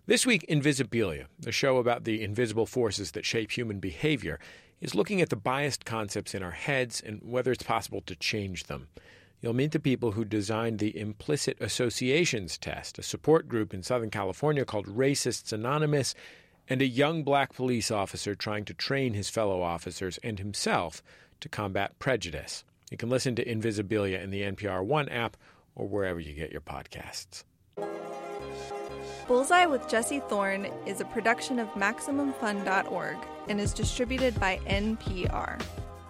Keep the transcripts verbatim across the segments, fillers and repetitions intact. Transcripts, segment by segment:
This week, Invisibilia, the show about the invisible forces that shape human behavior, is looking at the biased concepts in our heads and whether it's possible to change them. You'll meet the people who designed the Implicit Associations Test, a support group in Southern California called Racists Anonymous, and a young black police officer trying to train his fellow officers and himself to combat prejudice. You can listen to Invisibilia in the N P R One app or wherever you get your podcasts. Bullseye with Jesse Thorne is a production of Maximum Fun dot org and is distributed by N P R.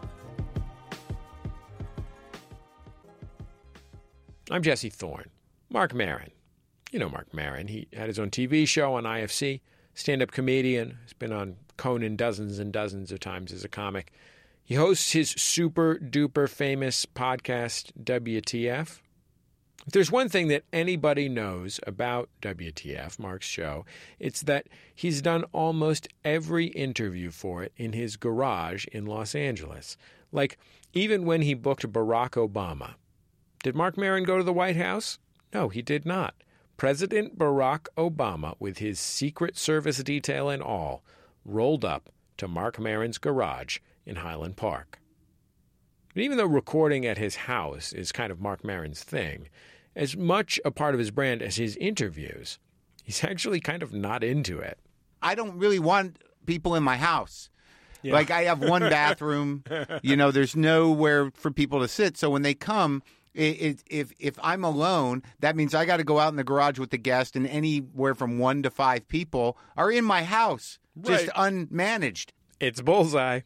I'm Jesse Thorne. Marc Maron. You know Marc Maron. He had his own T V show on I F C, stand-up comedian. He's been on Conan dozens and dozens of times as a comic. He hosts his super-duper famous podcast, W T F. If there's one thing that anybody knows about W T F, Mark's show, it's that he's done almost every interview for it in his garage in Los Angeles. Like, even when he booked Barack Obama. Did Marc Maron go to the White House? No, he did not. President Barack Obama, with his Secret Service detail and all, rolled up to Marc Maron's garage in Highland Park. But even though recording at his house is kind of Marc Maron's thing, as much a part of his brand as his interviews, he's actually kind of not into it. I don't really want people in my house. Yeah. Like, I have one bathroom. You know, there's nowhere for people to sit. So when they come, it, it, if if I'm alone, that means I got to go out in the garage with the guest, and anywhere from one to five people are in my house, right. Just unmanaged. It's Bullseye.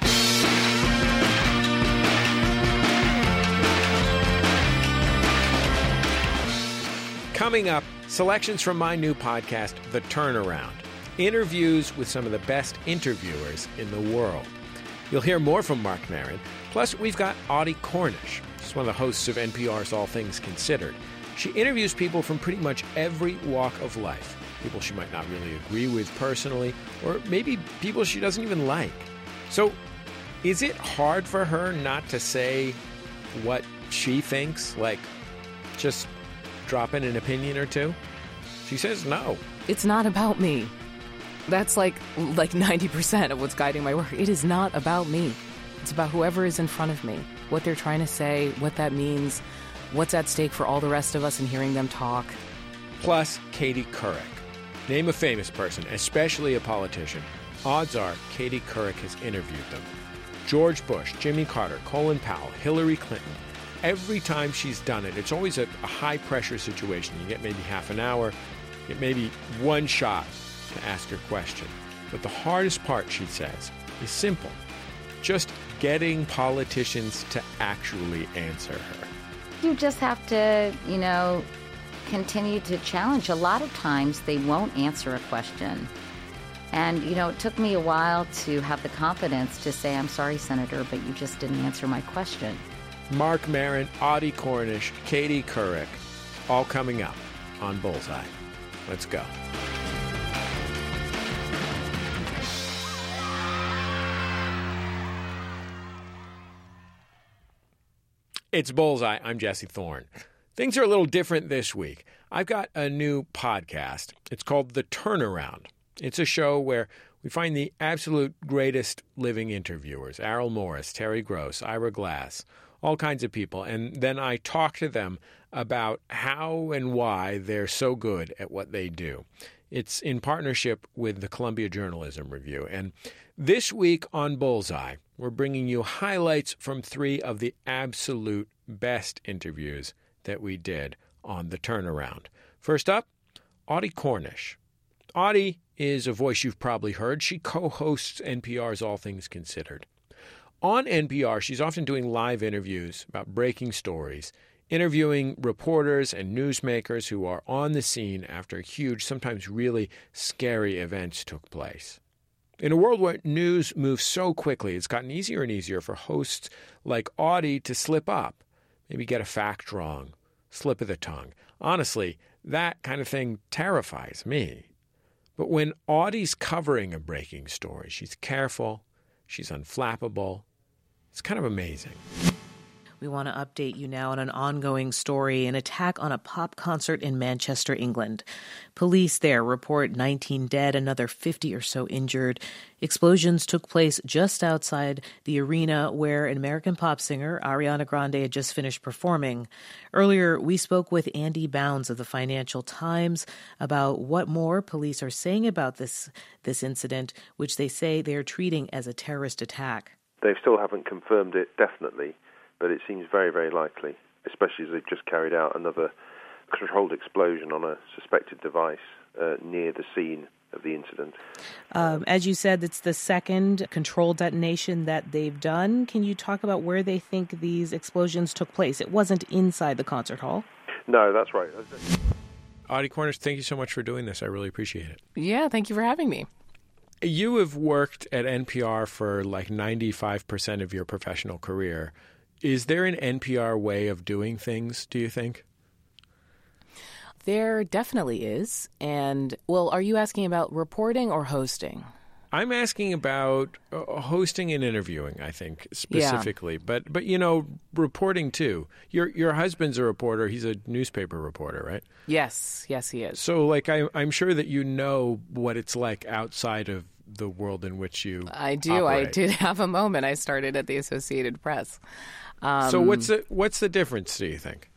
Coming up, selections from my new podcast, The Turnaround. Interviews with some of the best interviewers in the world. You'll hear more from Marc Maron. Plus, we've got Audie Cornish. She's one of the hosts of N P R's All Things Considered. She interviews people from pretty much every walk of life. People she might not really agree with personally, or maybe people she doesn't even like. So, is it hard for her not to say what she thinks? Like, just drop in an opinion or two? She says no. It's not about me. That's like like ninety percent of what's guiding my work. It is not about me. It's about whoever is in front of me, what they're trying to say, what that means, what's at stake for all the rest of us and hearing them talk. Plus, Katie Couric. Name a famous person, especially a politician. Odds are Katie Couric has interviewed them. George Bush, Jimmy Carter, Colin Powell, Hillary Clinton. Every time she's done it, it's always a, a high-pressure situation. You get maybe half an hour, you get maybe one shot to ask her question. But the hardest part, she says, is simple. Just getting politicians to actually answer her. You just have to, you know, continue to challenge. A lot of times they won't answer a question. And, you know, it took me a while to have the confidence to say, I'm sorry, Senator, but you just didn't answer my question. Marc Maron, Audie Cornish, Katie Couric, all coming up on Bullseye. Let's go. It's Bullseye. I'm Jesse Thorne. Things are a little different this week. I've got a new podcast. It's called The Turnaround. It's a show where we find the absolute greatest living interviewers, Errol Morris, Terry Gross, Ira Glass, all kinds of people. And then I talk to them about how and why they're so good at what they do. It's in partnership with the Columbia Journalism Review. And this week on Bullseye, we're bringing you highlights from three of the absolute best interviews that we did on The Turnaround. First up, Audie Cornish. Audie is a voice you've probably heard. She co-hosts N P R's All Things Considered. On N P R, she's often doing live interviews about breaking stories, interviewing reporters and newsmakers who are on the scene after huge, sometimes really scary events took place. In a world where news moves so quickly, it's gotten easier and easier for hosts like Audie to slip up, maybe get a fact wrong, slip of the tongue. Honestly, that kind of thing terrifies me. But when Audie's covering a breaking story, she's careful, she's unflappable. It's kind of amazing. We want to update you now on an ongoing story, an attack on a pop concert in Manchester, England. Police there report nineteen dead, another fifty or so injured. Explosions took place just outside the arena where an American pop singer, Ariana Grande, had just finished performing. Earlier, we spoke with Andy Bounds of the Financial Times about what more police are saying about this, this incident, which they say they are treating as a terrorist attack. They still haven't confirmed it definitely, but it seems very, very likely, especially as they've just carried out another controlled explosion on a suspected device uh, near the scene of the incident. Um, as you said, it's the second controlled detonation that they've done. Can you talk about where they think these explosions took place? It wasn't inside the concert hall. No, that's right. Audie Cornish, thank you so much for doing this. I really appreciate it. Yeah, thank you for having me. You have worked at N P R for like ninety-five percent of your professional career. Is there an N P R way of doing things, do you think? There definitely is. And, well, are you asking about reporting or hosting? I'm asking about uh, hosting and interviewing, I think, specifically. Yeah. But, but you know, reporting, too. Your your husband's a reporter. He's a newspaper reporter, right? Yes. Yes, he is. So, like, I, I'm sure that you know what it's like outside of the world in which you I do. operate. I did have a moment. I started at the Associated Press. Um, so what's the, what's the difference, do you think?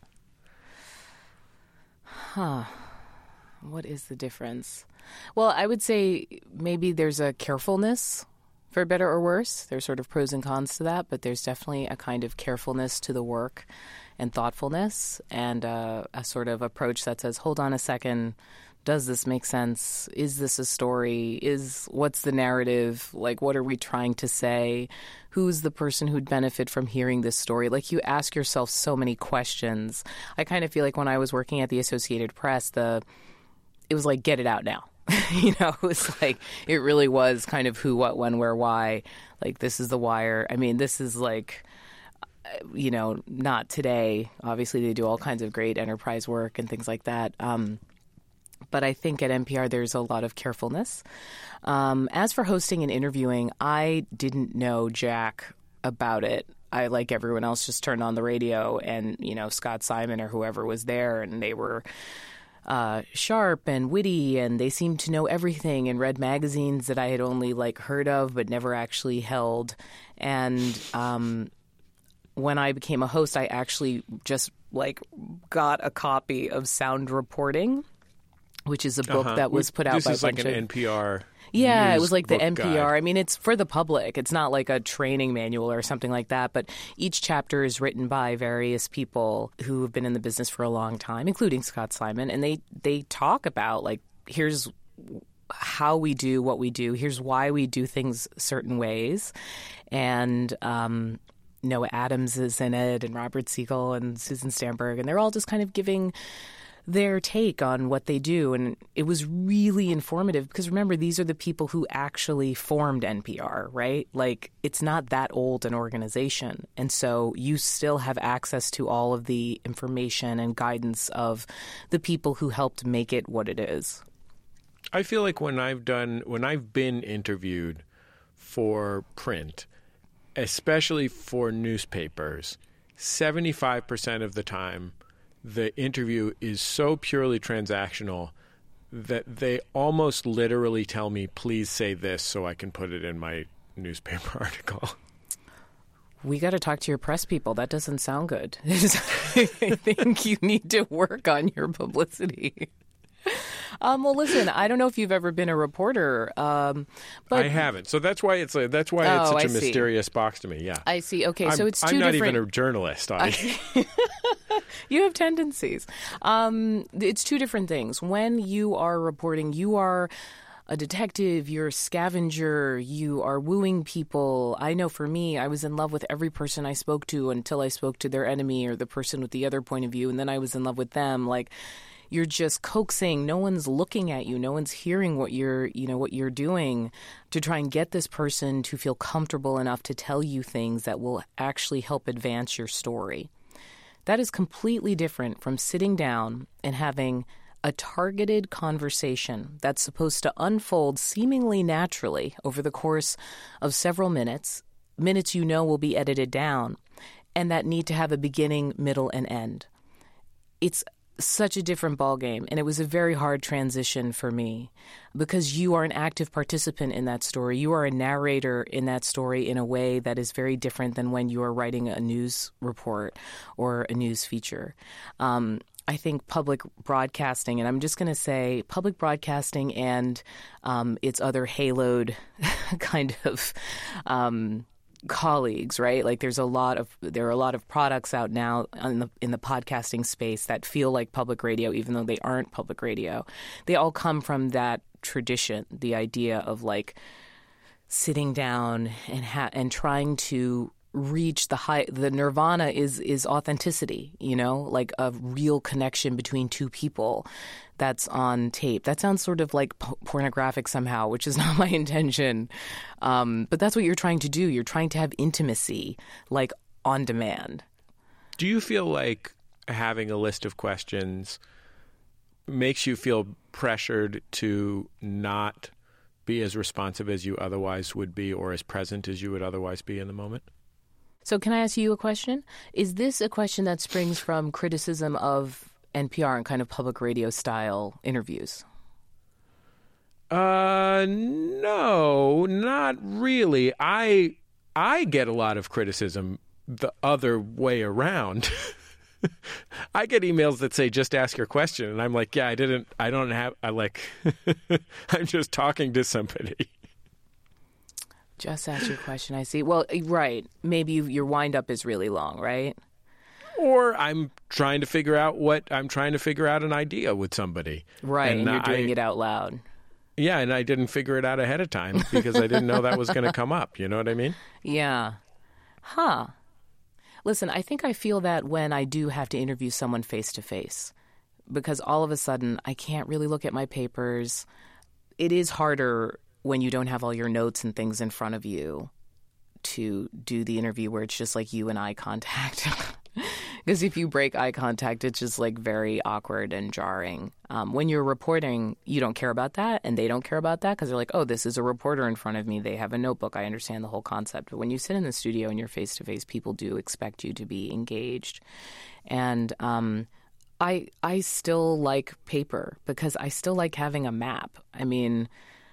Huh. What is the difference? Well, I would say maybe there's a carefulness, for better or worse. There's sort of pros and cons to that, but there's definitely a kind of carefulness to the work and thoughtfulness and uh, a sort of approach that says, hold on a second, does this make sense? Is this a story? Is what's the narrative? Like, what are we trying to say? Who's the person who'd benefit from hearing this story? Like, you ask yourself so many questions. I kind of feel like when I was working at the Associated Press, the it was like, get it out now. You know, it was like, it really was kind of who, what, when, where, why. Like, this is The Wire. I mean, this is like, you know, not today. Obviously, they do all kinds of great enterprise work and things like that. Um, but I think at N P R, there's a lot of carefulness. Um, as for hosting and interviewing, I didn't know jack about it. I, like everyone else, just turned on the radio and, you know, Scott Simon or whoever was there, and they were uh, sharp and witty, and they seemed to know everything and read magazines that I had only, like, heard of but never actually held. And um, when I became a host, I actually just, like, got a copy of Sound Reporting, which is a book uh-huh. that was put out this by a is like bunch an of... N P R Yeah, news it was like the book N P R. guide. I mean, it's for the public. It's not like a training manual or something like that. But each chapter is written by various people who have been in the business for a long time, including Scott Simon. And they, they talk about, like, here's how we do what we do. Here's why we do things certain ways. And um, Noah Adams is in it, and Robert Siegel and Susan Stamberg. And they're all just kind of giving their take on what they do. And it was really informative because, remember, these are the people who actually formed N P R, right? Like, it's not that old an organization. And so you still have access to all of the information and guidance of the people who helped make it what it is. I feel like when I've done, when I've been interviewed for print, especially for newspapers, seventy-five percent of the time, the interview is so purely transactional that they almost literally tell me, please say this so I can put it in my newspaper article. We got to talk to your press people. That doesn't sound good. I think you need to work on your publicity. Um, well, listen, I don't know if you've ever been a reporter. Um, but I haven't. So that's why it's a, that's why it's Oh, such I a see. mysterious box to me. Yeah. I see. Okay, I'm, so it's 2 I'm not different... even a journalist. I... You have tendencies. Um, it's two different things. When you are reporting, you are a detective, you're a scavenger, you are wooing people. I know for me, I was in love with every person I spoke to until I spoke to their enemy or the person with the other point of view, and then I was in love with them. Like, you're just coaxing. No one's looking at you. No one's hearing what you're, you know, what you're doing to try and get this person to feel comfortable enough to tell you things that will actually help advance your story. That is completely different from sitting down and having a targeted conversation that's supposed to unfold seemingly naturally over the course of several minutes, minutes you know will be edited down, and that need to have a beginning, middle, and end. It's such a different ballgame, and it was a very hard transition for me because you are an active participant in that story. You are a narrator in that story in a way that is very different than when you are writing a news report or a news feature. Um, I think public broadcasting, and I'm just going to say public broadcasting and um, its other haloed kind of um colleagues, right? Like there's a lot of there are a lot of products out now in the in the podcasting space that feel like public radio, even though they aren't public radio. They all come from that tradition, the idea of like sitting down and ha- and trying to reach the high. The nirvana is is authenticity, you know, like a real connection between two people. That's on tape. That sounds sort of like p- pornographic somehow, which is not my intention. Um, but that's what you're trying to do. You're trying to have intimacy, like on demand. Do you feel like having a list of questions makes you feel pressured to not be as responsive as you otherwise would be or as present as you would otherwise be in the moment? So can I ask you a question? Is this a question that springs from criticism of N P R and kind of public radio style interviews? Uh, no, not really. I I get a lot of criticism the other way around. I get emails that say, just ask your question. And I'm like, yeah, I didn't, I don't have, I like, I'm just talking to somebody. Just ask your question. I see. Well, right. Maybe you, your wind-up is really long, right? Or I'm trying to figure out what I'm trying to figure out an idea with somebody. Right, and, and you're doing I, it out loud. Yeah, and I didn't figure it out ahead of time because I didn't know that was going to come up. You know what I mean? Yeah. Huh. Listen, I think I feel that when I do have to interview someone face-to-face because all of a sudden I can't really look at my papers. It is harder when you don't have all your notes and things in front of you to do the interview where it's just like you and eye contact. Because if you break eye contact, it's just like very awkward and jarring. Um, when you're reporting, you don't care about that and they don't care about that because they're like, oh, this is a reporter in front of me. They have a notebook. I understand the whole concept. But when you sit in the studio and you're face-to-face, people do expect you to be engaged. And um, I I still like paper because I still like having a map. I mean,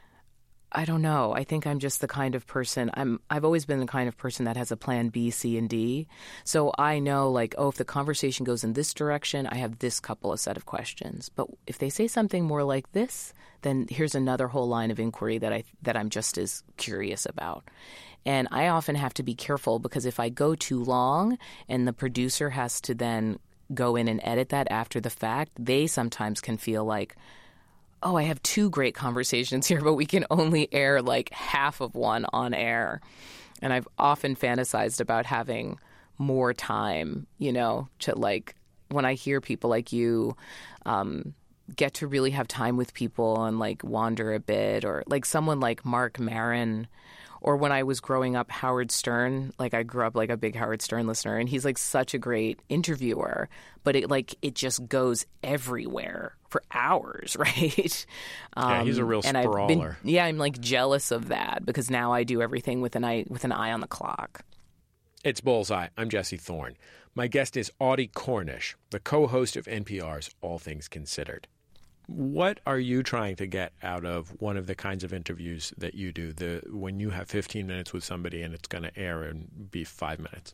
I don't know. I think I'm just the kind of person, I'm, I've always been the kind of person that has a plan B, C, and D. So I know, like, oh, if the conversation goes in this direction, I have this couple of set of questions. But if they say something more like this, then here's another whole line of inquiry that, I, that I'm just as curious about. And I often have to be careful because if I go too long and the producer has to then go in and edit that after the fact, they sometimes can feel like, oh, I have two great conversations here, but we can only air like half of one on air. And I've often fantasized about having more time, you know, to like when I hear people like you um, get to really have time with people and like wander a bit, or like someone like Marc Maron. Or when I was growing up, Howard Stern, like I grew up like a big Howard Stern listener, and he's like such a great interviewer, but it like it just goes everywhere for hours, right? Um, yeah, he's a real and sprawler. I've been, yeah, I'm like jealous of that because now I do everything with an eye with an eye on the clock. It's Bullseye. I'm Jesse Thorne. My guest is Audie Cornish, the co-host of N P R's All Things Considered. What are you trying to get out of one of the kinds of interviews that you do, the when you have fifteen minutes with somebody and it's going to air and be five minutes?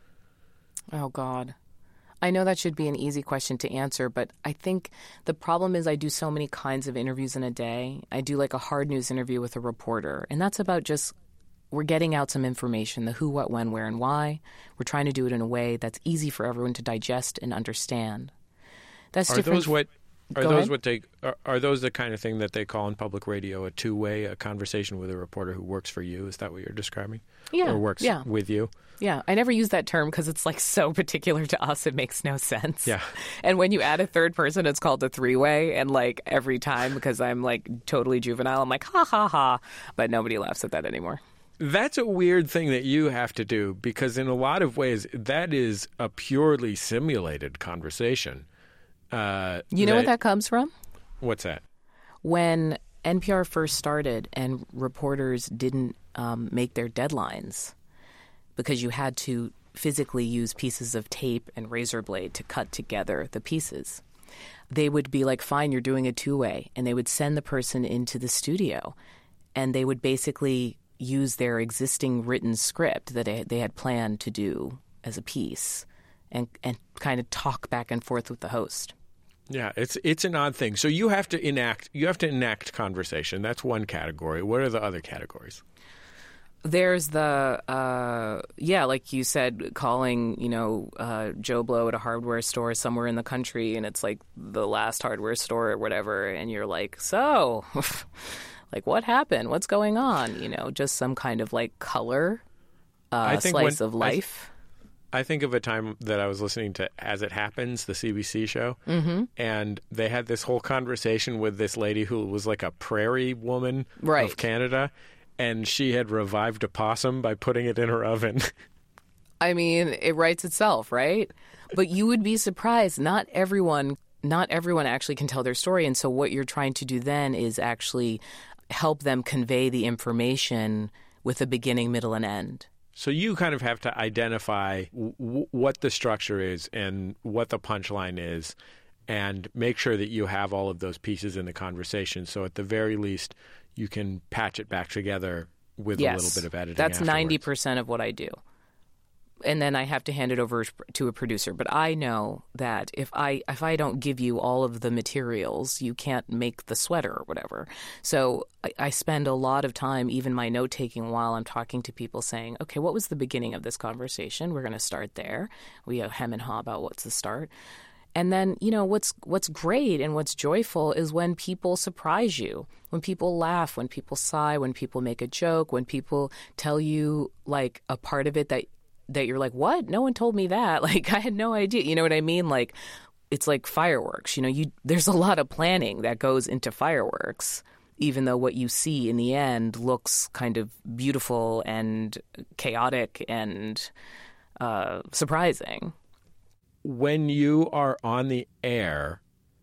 Oh, God. I know that should be an easy question to answer, but I think the problem is I do so many kinds of interviews in a day. I do like a hard news interview with a reporter, and that's about just we're getting out some information, the who, what, when, where, and why. We're trying to do it in a way that's easy for everyone to digest and understand. That's Are different. those what Are Go those ahead. what they are, are those the kind of thing that they call in public radio a two-way, a conversation with a reporter who works for you? Is that what you're describing? Yeah, Or works yeah. with you? Yeah, I never use that term because it's like so particular to us, it makes no sense. Yeah. And when you add a third person, it's called a three-way. And like every time, because I'm like totally juvenile, I'm like, ha, ha, ha. But nobody laughs at that anymore. That's a weird thing that you have to do because in a lot of ways, that is a purely simulated conversation. Uh, You know that, what that comes from? What's that? When N P R first started and reporters didn't um, make their deadlines because you had to physically use pieces of tape and razor blade to cut together the pieces. They would be like, fine, you're doing a two-way. And they would send the person into the studio. And they would basically use their existing written script that they, they had planned to do as a piece and, and kind of talk back and forth with the host. Yeah, it's it's an odd thing. So you have to enact you have to enact conversation. That's one category. What are the other categories? There's the, uh, yeah, like you said, calling, you know, uh, Joe Blow at a hardware store somewhere in the country, and it's like the last hardware store or whatever, and you're like, so, like, what happened? What's going on? You know, just some kind of, like, color uh, I think slice when, of life. I, I think of a time that I was listening to As It Happens, the C B C show, mm-hmm. and they had this whole conversation with this lady who was like a prairie woman right. of Canada, and she had revived a possum by putting it in her oven. I mean, it writes itself, right? But you would be surprised. Not everyone, not everyone actually can tell their story. And so what you're trying to do then is actually help them convey the information with a beginning, middle, and end. So you kind of have to identify w- what the structure is and what the punchline is and make sure that you have all of those pieces in the conversation. So at the very least, you can patch it back together with yes, a little bit of editing. That's afterwards. ninety percent of what I do. And then I have to hand it over to a producer. But I know that if I if I don't give you all of the materials, you can't make the sweater or whatever. So I, I spend a lot of time, even my note-taking, while I'm talking to people saying, okay, what was the beginning of this conversation? We're going to start there. We have hem and haw about what's the start. And then, you know, what's what's great and what's joyful is when people surprise you, when people laugh, when people sigh, when people make a joke, when people tell you, like, a part of it that that you're like, what? No one told me that. Like, I had no idea. You know what I mean? Like, it's like fireworks. You know, you there's a lot of planning that goes into fireworks, even though what you see in the end looks kind of beautiful and chaotic and uh, surprising. When you are on the air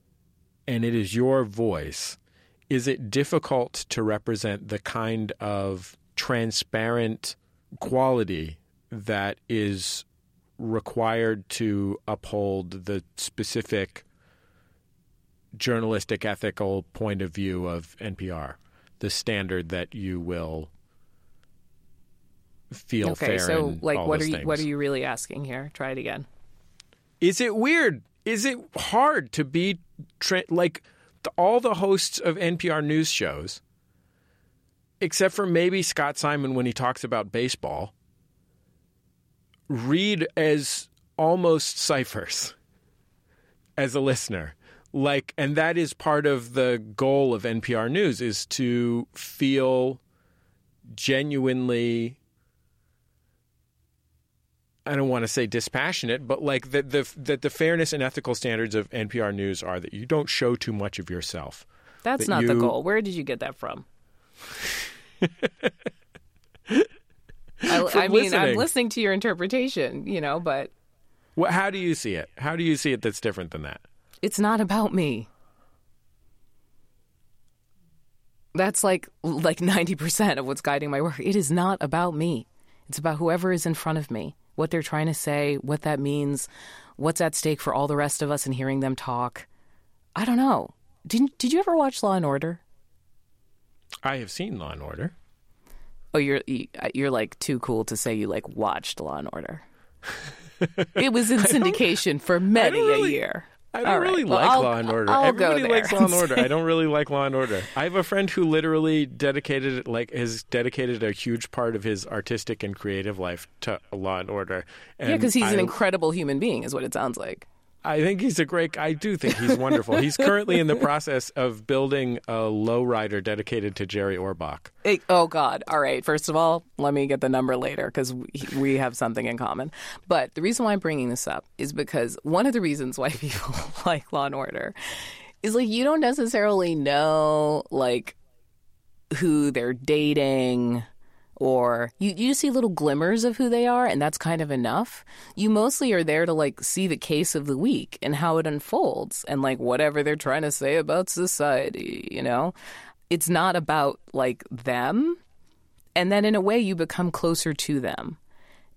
and it is your voice, is it difficult to represent the kind of transparent quality that is required to uphold the specific journalistic ethical point of view of N P R, the standard that you will feel okay, fair so and like all what those are you things? what are you really asking here? Try it again. Is it weird? Is it hard to be tra- like the, all the hosts of N P R news shows, except for maybe Scott Simon when he talks about baseball, read as almost ciphers as a listener? Like, and that is part of the goal of N P R News, is to feel genuinely, I don't want to say dispassionate, but like that the, the, the fairness and ethical standards of N P R News are that you don't show too much of yourself. That's that not you... the goal. Where did you get that from? I, from I mean, listening. I'm listening to your interpretation, you know, but... Well, how do you see it? How do you see it that's different than that? It's not about me. That's like like ninety percent of what's guiding my work. It is not about me. It's about whoever is in front of me, what they're trying to say, what that means, what's at stake for all the rest of us and hearing them talk. I don't know. Did Did you ever watch Law and Order? I have seen Law and Order. Oh, you're you're like too cool to say you like watched Law and Order. It was in syndication for many really, a year. I don't All really right. well, like I'll, Law and Order. I'll Everybody go there. likes Law and Order. I don't really like Law and Order. I have a friend who literally dedicated, like, has dedicated a huge part of his artistic and creative life to Law and Order. And yeah, because he's I, an incredible human being, is what it sounds like. I think he's a great. I do think he's wonderful. He's currently in the process of building a lowrider dedicated to Jerry Orbach. Hey, oh, God. All right. First of all, let me get the number later because we, we have something in common. But the reason why I'm bringing this up is because one of the reasons why people like Law and Order is, like, you don't necessarily know, like, who they're dating, or you, you see little glimmers of who they are, and that's kind of enough. You mostly are there to, like, see the case of the week and how it unfolds and, like, whatever they're trying to say about society, you know? It's not about, like, them. And then in a way you become closer to them.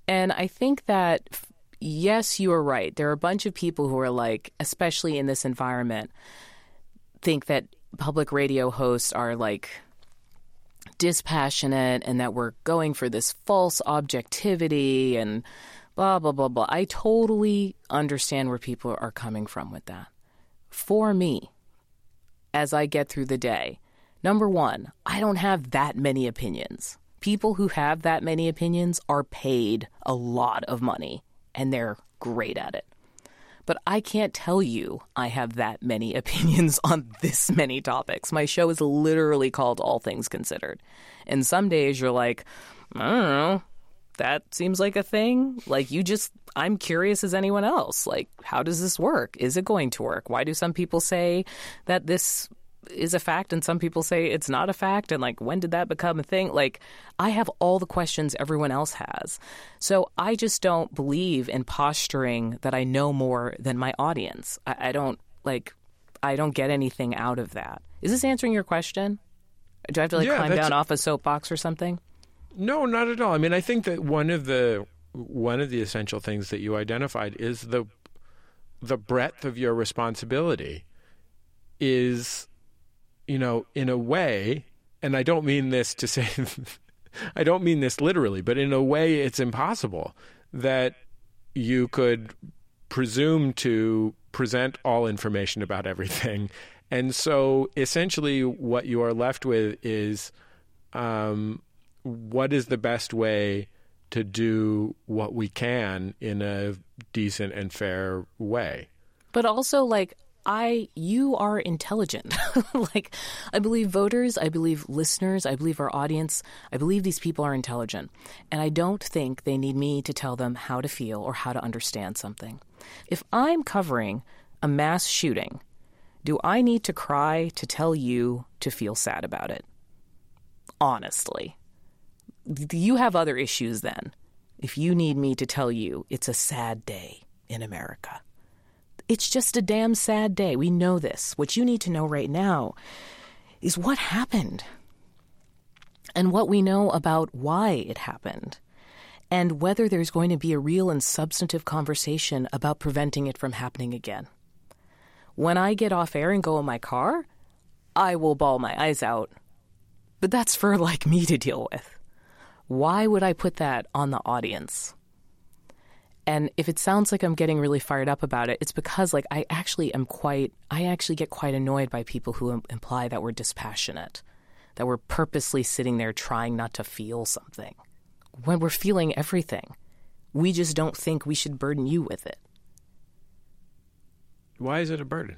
And I think that, yes, you are right. There are a bunch of people who are like, especially in this environment, think that public radio hosts are like dispassionate and that we're going for this false objectivity and blah, blah, blah, blah. I totally understand where people are coming from with that. For me, as I get through the day, number one, I don't have that many opinions. People who have that many opinions are paid a lot of money, and they're great at it. But I can't tell you I have that many opinions on this many topics. My show is literally called All Things Considered. And some days you're like, I don't know, that seems like a thing. Like you just, I'm curious as anyone else. Like, how does this work? Is it going to work? Why do some people say that this is a fact and some people say it's not a fact? And like, when did that become a thing? Like, I have all the questions everyone else has. So I just don't believe in posturing that I know more than my audience. I, I don't like, I don't get anything out of that. Is this answering your question? Do I have to like yeah, climb down off a soapbox or something? No, not at all. I mean, I think that one of the one of the essential things that you identified is the the breadth of your responsibility is, you know, in a way, and I don't mean this to say, I don't mean this literally, but in a way it's impossible that you could presume to present all information about everything. And so essentially what you are left with is um, what is the best way to do what we can in a decent and fair way. But also, like, I, you are intelligent. Like, I believe voters, I believe listeners, I believe our audience, I believe these people are intelligent. And I don't think they need me to tell them how to feel or how to understand something. If I'm covering a mass shooting, do I need to cry to tell you to feel sad about it? Honestly. You have other issues then, if you need me to tell you it's a sad day in America. It's just a damn sad day. We know this. What you need to know right now is what happened and what we know about why it happened and whether there's going to be a real and substantive conversation about preventing it from happening again. When I get off air and go in my car, I will bawl my eyes out. But that's for, like, me to deal with. Why would I put that on the audience? And if it sounds like I'm getting really fired up about it, it's because, like, I actually am quite, I actually get quite annoyed by people who im- imply that we're dispassionate, that we're purposely sitting there trying not to feel something, when we're feeling everything. We just don't think we should burden you with it. Why is it a burden?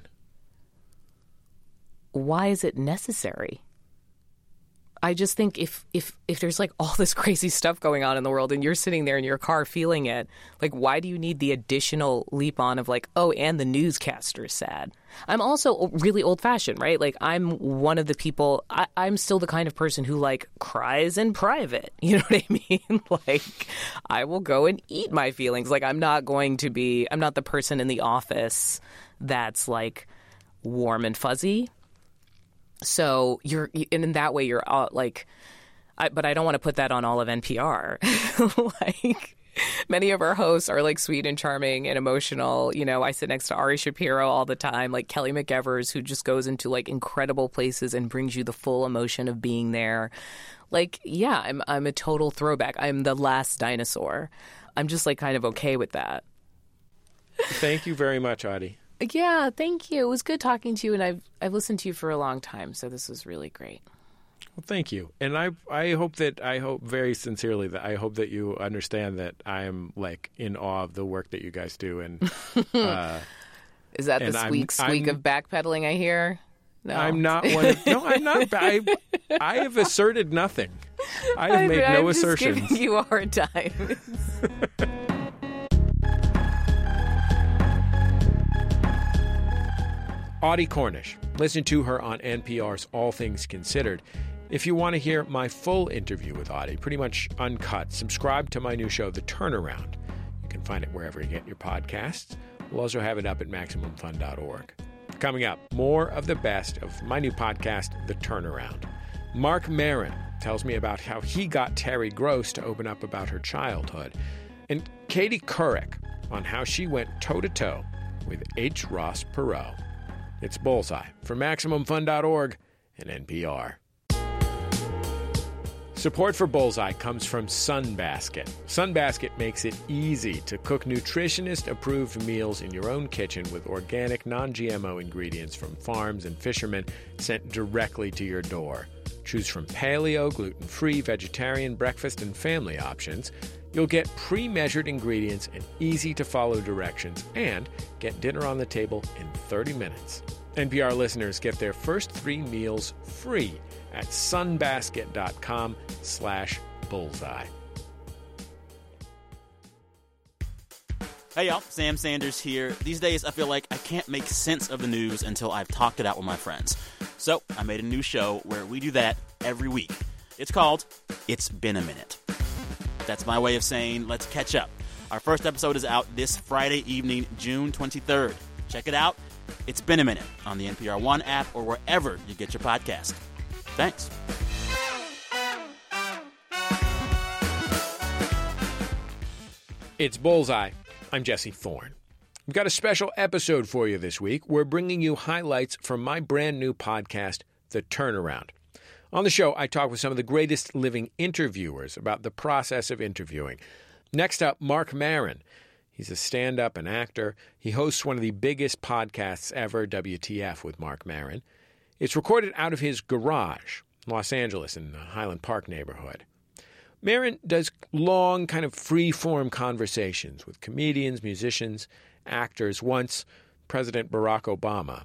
Why is it necessary? I just think if, if if there's like all this crazy stuff going on in the world and you're sitting there in your car feeling it, like, why do you need the additional leap on of like, oh, and the newscaster's sad? I'm also really old fashioned, right? Like, I'm one of the people, I, I'm still the kind of person who like cries in private. You know what I mean? Like, I will go and eat my feelings. Like, I'm not going to be, I'm not the person in the office that's like warm and fuzzy. So you're, and in that way, you're all, like, I, but I don't want to put that on all of N P R. Like, many of our hosts are like sweet and charming and emotional. You know, I sit next to Ari Shapiro all the time, like Kelly McEvers, who just goes into like incredible places and brings you the full emotion of being there. Like, yeah, I'm I'm a total throwback. I'm the last dinosaur. I'm just like kind of okay with that. Thank you very much, Audie. Yeah, thank you. It was good talking to you, and I've I've listened to you for a long time, so this was really great. Well, thank you, and I I hope that I hope very sincerely that I hope that you understand that I am like in awe of the work that you guys do, and uh, is that the squeak I'm, squeak I'm, of backpedaling I hear? No, I'm not one. Of, no, I'm not. I, I have asserted nothing. I have made I'm, no I'm assertions. Just giving you a hard time. Audie Cornish. Listen to her on N P R's All Things Considered. If you want to hear my full interview with Audie, pretty much uncut, subscribe to my new show, The Turnaround. You can find it wherever you get your podcasts. We'll also have it up at Maximum Fun dot org. Coming up, more of the best of my new podcast, The Turnaround. Mark Maron tells me about how he got Terry Gross to open up about her childhood. and Katie Couric on how she went toe-to-toe with H. Ross Perot. It's Bullseye for Maximum Fun dot org and N P R. Support for Bullseye comes from Sunbasket. Sunbasket makes it easy to cook nutritionist-approved meals in your own kitchen with organic, non-G M O ingredients from farms and fishermen sent directly to your door. Choose from paleo, gluten-free, vegetarian, breakfast, and family options. You'll get pre-measured ingredients and easy-to-follow directions, and get dinner on the table in thirty minutes. N P R listeners get their first three meals free at sunbasket.com slash bullseye. Hey y'all, Sam Sanders here. These days I feel like I can't make sense of the news until I've talked it out with my friends. So I made a new show where we do that every week. It's called It's Been a Minute. That's my way of saying let's catch up. Our first episode is out this Friday evening, June twenty-third. Check it out. It's Been a Minute on the N P R One app or wherever you get your podcast. Thanks. It's Bullseye. I'm Jesse Thorne. We've got a special episode for you this week. We're bringing you highlights from my brand new podcast, The Turnaround. On the show, I talk with some of the greatest living interviewers about the process of interviewing. Next up, Marc Maron. He's a stand-up and actor. He hosts one of the biggest podcasts ever, W T F with Marc Maron. It's recorded out of his garage, Los Angeles, in the Highland Park neighborhood. Maron does long, kind of free-form conversations with comedians, musicians, actors, once President Barack Obama.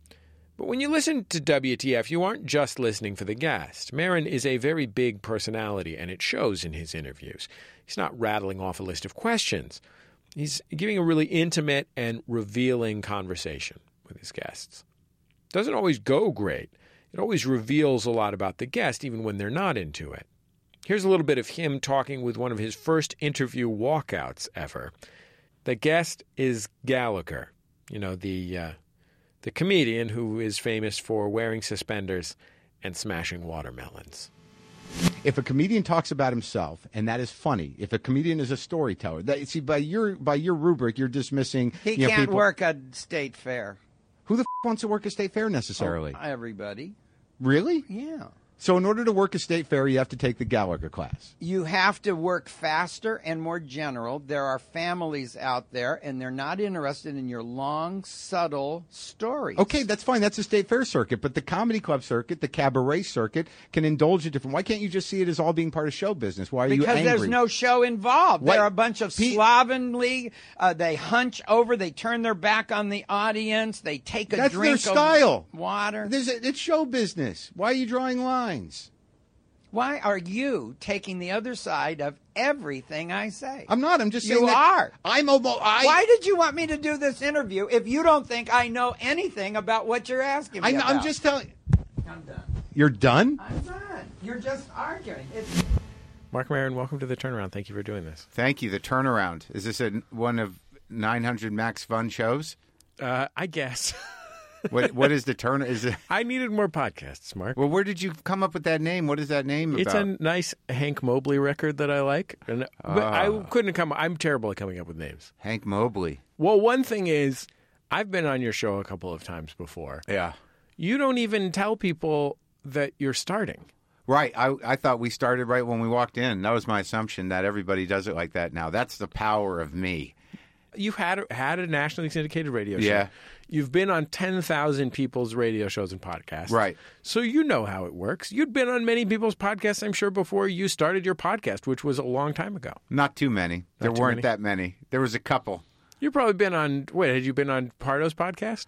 But when you listen to W T F, you aren't just listening for the guest. Maron is a very big personality, and it shows in his interviews. He's not rattling off a list of questions. He's giving a really intimate and revealing conversation with his guests. Doesn't always go great. It always reveals a lot about the guest, even when they're not into it. Here's a little bit of him talking with one of his first interview walkouts ever. The guest is Gallagher, you know, the uh, the comedian who is famous for wearing suspenders and smashing watermelons. If a comedian talks about himself, and that is funny, if a comedian is a storyteller, that, see, by your by your rubric, you're dismissing. He you know, can't people. work a state fair. Who the f- wants to work a state fair necessarily? Oh, everybody. Really? Yeah. So in order to work a state fair, you have to take the Gallagher class. You have to work faster and more general. There are families out there, and they're not interested in your long, subtle stories. Okay, that's fine. That's a state fair circuit. But the comedy club circuit, the cabaret circuit, can indulge in different. Why can't you just see it as all being part of show business? Why are because you angry? Because there's no show involved. What? They're a bunch of Pete- slovenly. Uh, they hunch over. They turn their back on the audience. They take a That's drink their style. of water. There's a, it's show business. Why are you drawing lines? Why are you taking the other side of everything I say? I'm not. I'm just saying you that are. I'm almost. I, Why did you want me to do this interview if you don't think I know anything about what you're asking me I, about? I'm just telling. I'm done. You're done? I'm done. You're just arguing. It's... Marc Maron, welcome to The Turnaround. Thank you for doing this. Thank you. The Turnaround. Is this a, one of nine hundred Max Fun shows? Uh, I guess. What What is the turn? Is it? I needed more podcasts, Mark. Well, where did you come up with that name? What is that name about? It's a nice Hank Mobley record that I like. And, but I couldn't come. I'm terrible at coming up with names. Hank Mobley. Well, one thing is, I've been on your show a couple of times before. Yeah. You don't even tell people that you're starting. Right. I I thought we started right when we walked in. That was my assumption that everybody does it like that now. That's the power of me. You had had a nationally syndicated radio show. Yeah. You've been on ten thousand people's radio shows and podcasts. Right. So you know how it works. You'd been on many people's podcasts, I'm sure, before you started your podcast, which was a long time ago. Not too many. Not there too weren't many? that many. There was a couple. You've probably been on, wait, had you been on Pardo's podcast?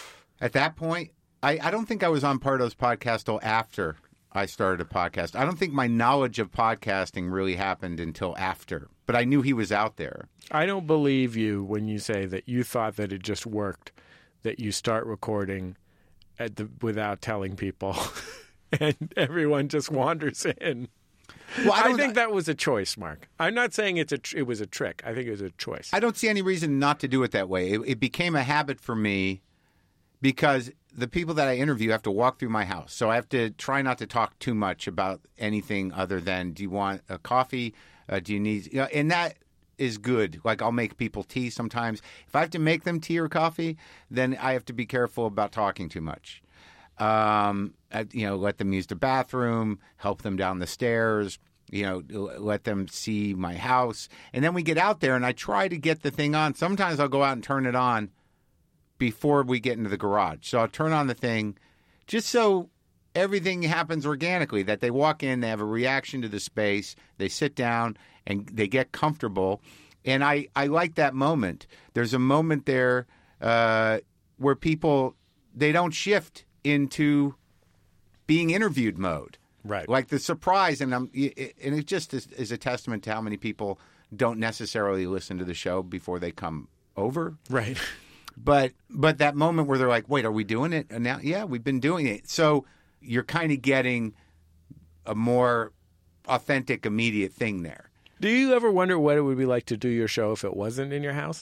At that point, I, I don't think I was on Pardo's podcast till after I started a podcast. I don't think my knowledge of podcasting really happened until after. But I knew he was out there. I don't believe you when you say that you thought that it just worked, that you start recording at the, without telling people, and everyone just wanders in. Well, I, I don't, think that was a choice, Mark. I'm not saying it's a tr- it was a trick. I think it was a choice. I don't see any reason not to do it that way. It, it became a habit for me because the people that I interview have to walk through my house. So I have to try not to talk too much about anything other than, do you want a coffee? Uh, do you need, you know, and that is good. Like I'll make people tea sometimes. If I have to make them tea or coffee, then I have to be careful about talking too much. Um, I, you know, let them use the bathroom, help them down the stairs, you know, let them see my house. And then we get out there and I try to get the thing on. Sometimes I'll go out and turn it on before we get into the garage. So I'll turn on the thing just so everything happens organically, that they walk in, they have a reaction to the space, they sit down and they get comfortable. And I, I like that moment. There's a moment there uh, where people, they don't shift into being interviewed mode. Right. Like the surprise. And, I'm, and it just is, is a testament to how many people don't necessarily listen to the show before they come over. Right. But but that moment where they're like, wait, are we doing it? And now, yeah, we've been doing it. So you're kind of getting a more authentic, immediate thing there. Do you ever wonder what it would be like to do your show if it wasn't in your house?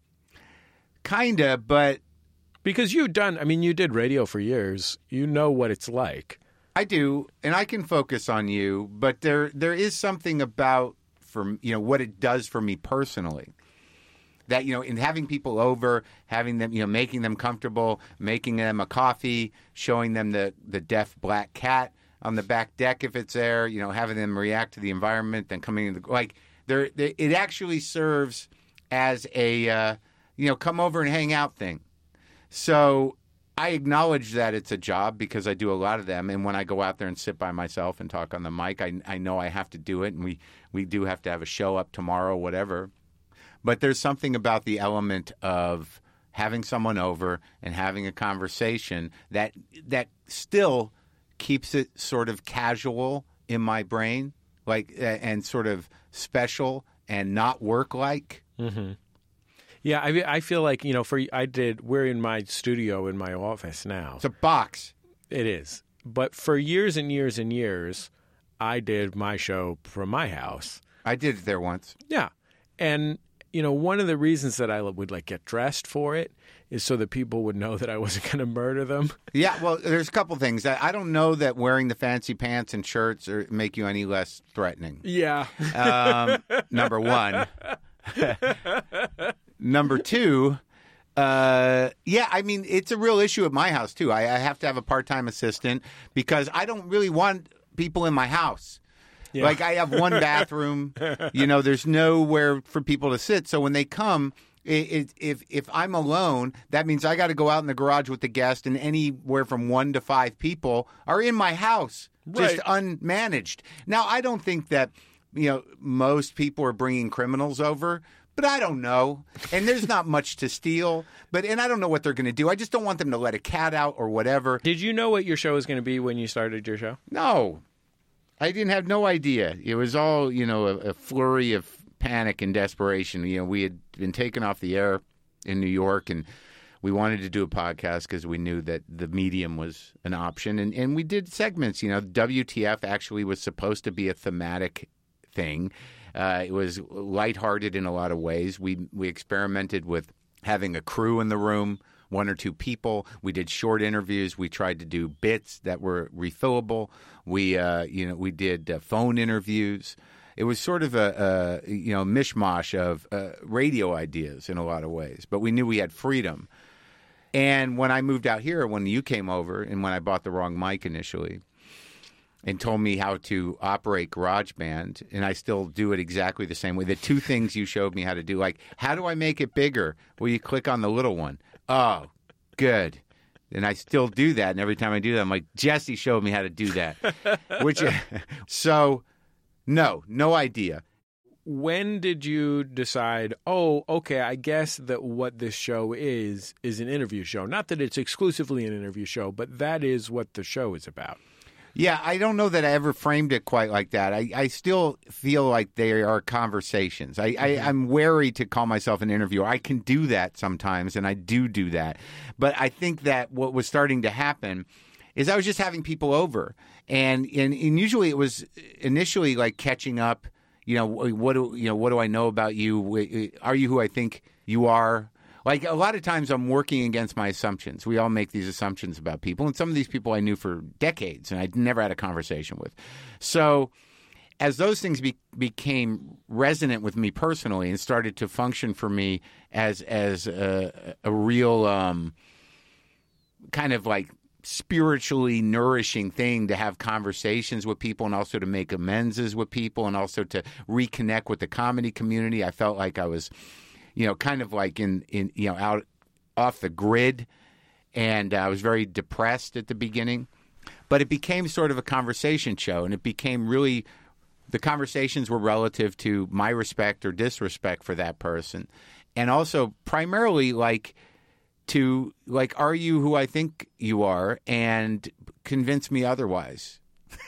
Kind of, but... Because you've done, I mean, you did radio for years. You know what it's like. I do, and I can focus on you, but there there is something about, for you know, what it does for me personally. That, you know, in having people over, having them, you know, making them comfortable, making them a coffee, showing them the, the deaf black cat on the back deck if it's there, you know, having them react to the environment, then coming in the, like, there, it actually serves as a, uh, you know, come over and hang out thing. So I acknowledge that it's a job because I do a lot of them. And when I go out there and sit by myself and talk on the mic, I, I know I have to do it. And we, we do have to have a show up tomorrow, whatever. But there's something about the element of having someone over and having a conversation that that still keeps it sort of casual in my brain, like and sort of special and not work-like. Mm-hmm. Yeah, I, I feel like, you know, for I did, we're in my studio in my office now. It's a box. It is. But for years and years and years, I did my show from my house. I did it there once. Yeah. And you know, one of the reasons that I would like get dressed for it is so that people would know that I wasn't going to murder them. Yeah, well, there's a couple things. I, I don't know that wearing the fancy pants and shirts or make you any less threatening. Yeah. Um, number one. Number two, uh, yeah, I mean, it's a real issue at my house, too. I, I have to have a part-time assistant because I don't really want people in my house. Yeah. Like I have one bathroom, you know, there's nowhere for people to sit. So when they come, it, it, if if I'm alone, that means I got to go out in the garage with the guest, and anywhere from one to five people are in my house, right. just unmanaged. Now, I don't think that, you know, most people are bringing criminals over, but I don't know. And there's not much to steal, but and I don't know what they're going to do. I just don't want them to let a cat out or whatever. Did you know what your show was going to be when you started your show? No. I didn't have no idea. It was all, you know, a, a flurry of panic and desperation. You know, we had been taken off the air in New York, and we wanted to do a podcast because we knew that the medium was an option. And, and we did segments. You know, W T F actually was supposed to be a thematic thing. Uh, it was lighthearted in a lot of ways. We we experimented with having a crew in the room, one or two people. We did short interviews. We tried to do bits that were refillable. We, uh, you know, we did uh, phone interviews. It was sort of a, a you know, mishmash of uh, radio ideas in a lot of ways. But we knew we had freedom. And when I moved out here, when you came over, and when I bought the wrong mic initially, and told me how to operate GarageBand, and I still do it exactly the same way. The two things you showed me how to do, like, how do I make it bigger? Well, you click on the little one. Oh, good. And I still do that. And every time I do that, I'm like, Jesse showed me how to do that. Which, so, no, no idea. When did you decide, oh, okay, I guess that what this show is, is an interview show? Not that it's exclusively an interview show, but that is what the show is about. Yeah, I don't know that I ever framed it quite like that. I, I still feel like they are conversations. I, mm-hmm. I, I'm wary to call myself an interviewer. I can do that sometimes, and I do do that. But I think that what was starting to happen is I was just having people over. And, and, and usually it was initially like catching up, you know, what do, you know, what do I know about you? Are you who I think you are? Like, a lot of times I'm working against my assumptions. We all make these assumptions about people. And some of these people I knew for decades and I'd never had a conversation with. So as those things be, became resonant with me personally and started to function for me as as a, a real um, kind of like spiritually nourishing thing to have conversations with people and also to make amends with people and also to reconnect with the comedy community. I felt like I was, you know, kind of like in, in you know, out off the grid, and I was very depressed at the beginning. But it became sort of a conversation show, and it became really, the conversations were relative to my respect or disrespect for that person. And also primarily like to, like, are you who I think you are, and convince me otherwise.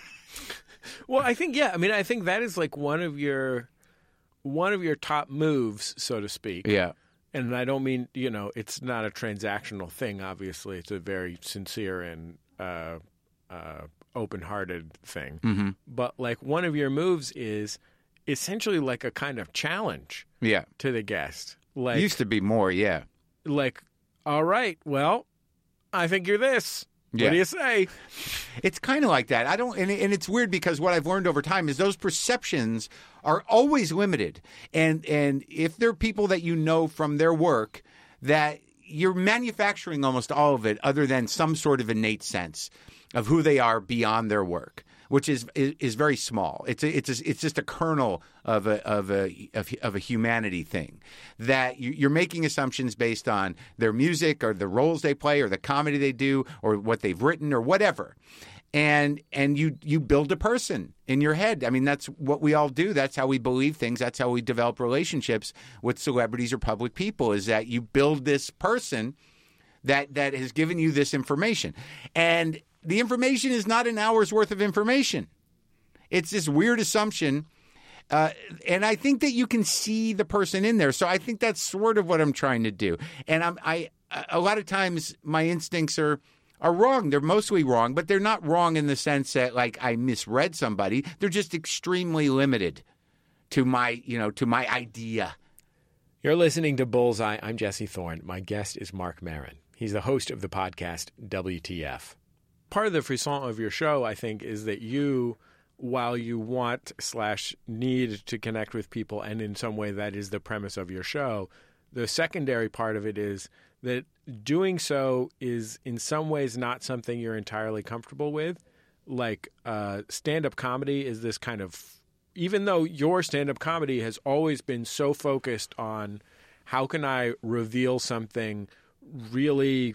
Well, I think, yeah, I mean, I think that is like one of your, one of your top moves, so to speak. Yeah. And I don't mean, you know, it's not a transactional thing, obviously. It's a very sincere and uh, uh, open-hearted thing. Mm-hmm. But, like, one of your moves is essentially like a kind of challenge Yeah. to the guest. Like, Used to be more, yeah. Like, all right, well, I think you're this. Yeah. What do you say? It's kind of like that. I don't, and, and it's weird because what I've learned over time is those perceptions are always limited. And and if there are people that you know from their work, that you're manufacturing almost all of it, other than some sort of innate sense of who they are beyond their work, which is is, is very small. It's a, it's a, it's just a kernel of a of a of, of a humanity thing, that you, you're making assumptions based on their music or the roles they play or the comedy they do or what they've written or whatever, and and you you build a person in your head. I mean, that's what we all do. That's how we believe things. That's how we develop relationships with celebrities or public people. Is that you build this person that that has given you this information, and the information is not an hour's worth of information. It's this weird assumption. Uh, and I think that you can see the person in there. So I think that's sort of what I'm trying to do. And I'm, I, a lot of times my instincts are, are wrong. They're mostly wrong, but they're not wrong in the sense that like I misread somebody. They're just extremely limited to my, you know, to my idea. You're listening to Bullseye. I'm Jesse Thorne. My guest is Marc Maron. He's the host of the podcast W T F. Part of the frisson of your show, I think, is that you, while you want slash need to connect with people, and in some way that is the premise of your show, the secondary part of it is that doing so is in some ways not something you're entirely comfortable with. Like uh, stand-up comedy is this kind of, even though your stand-up comedy has always been so focused on how can I reveal something really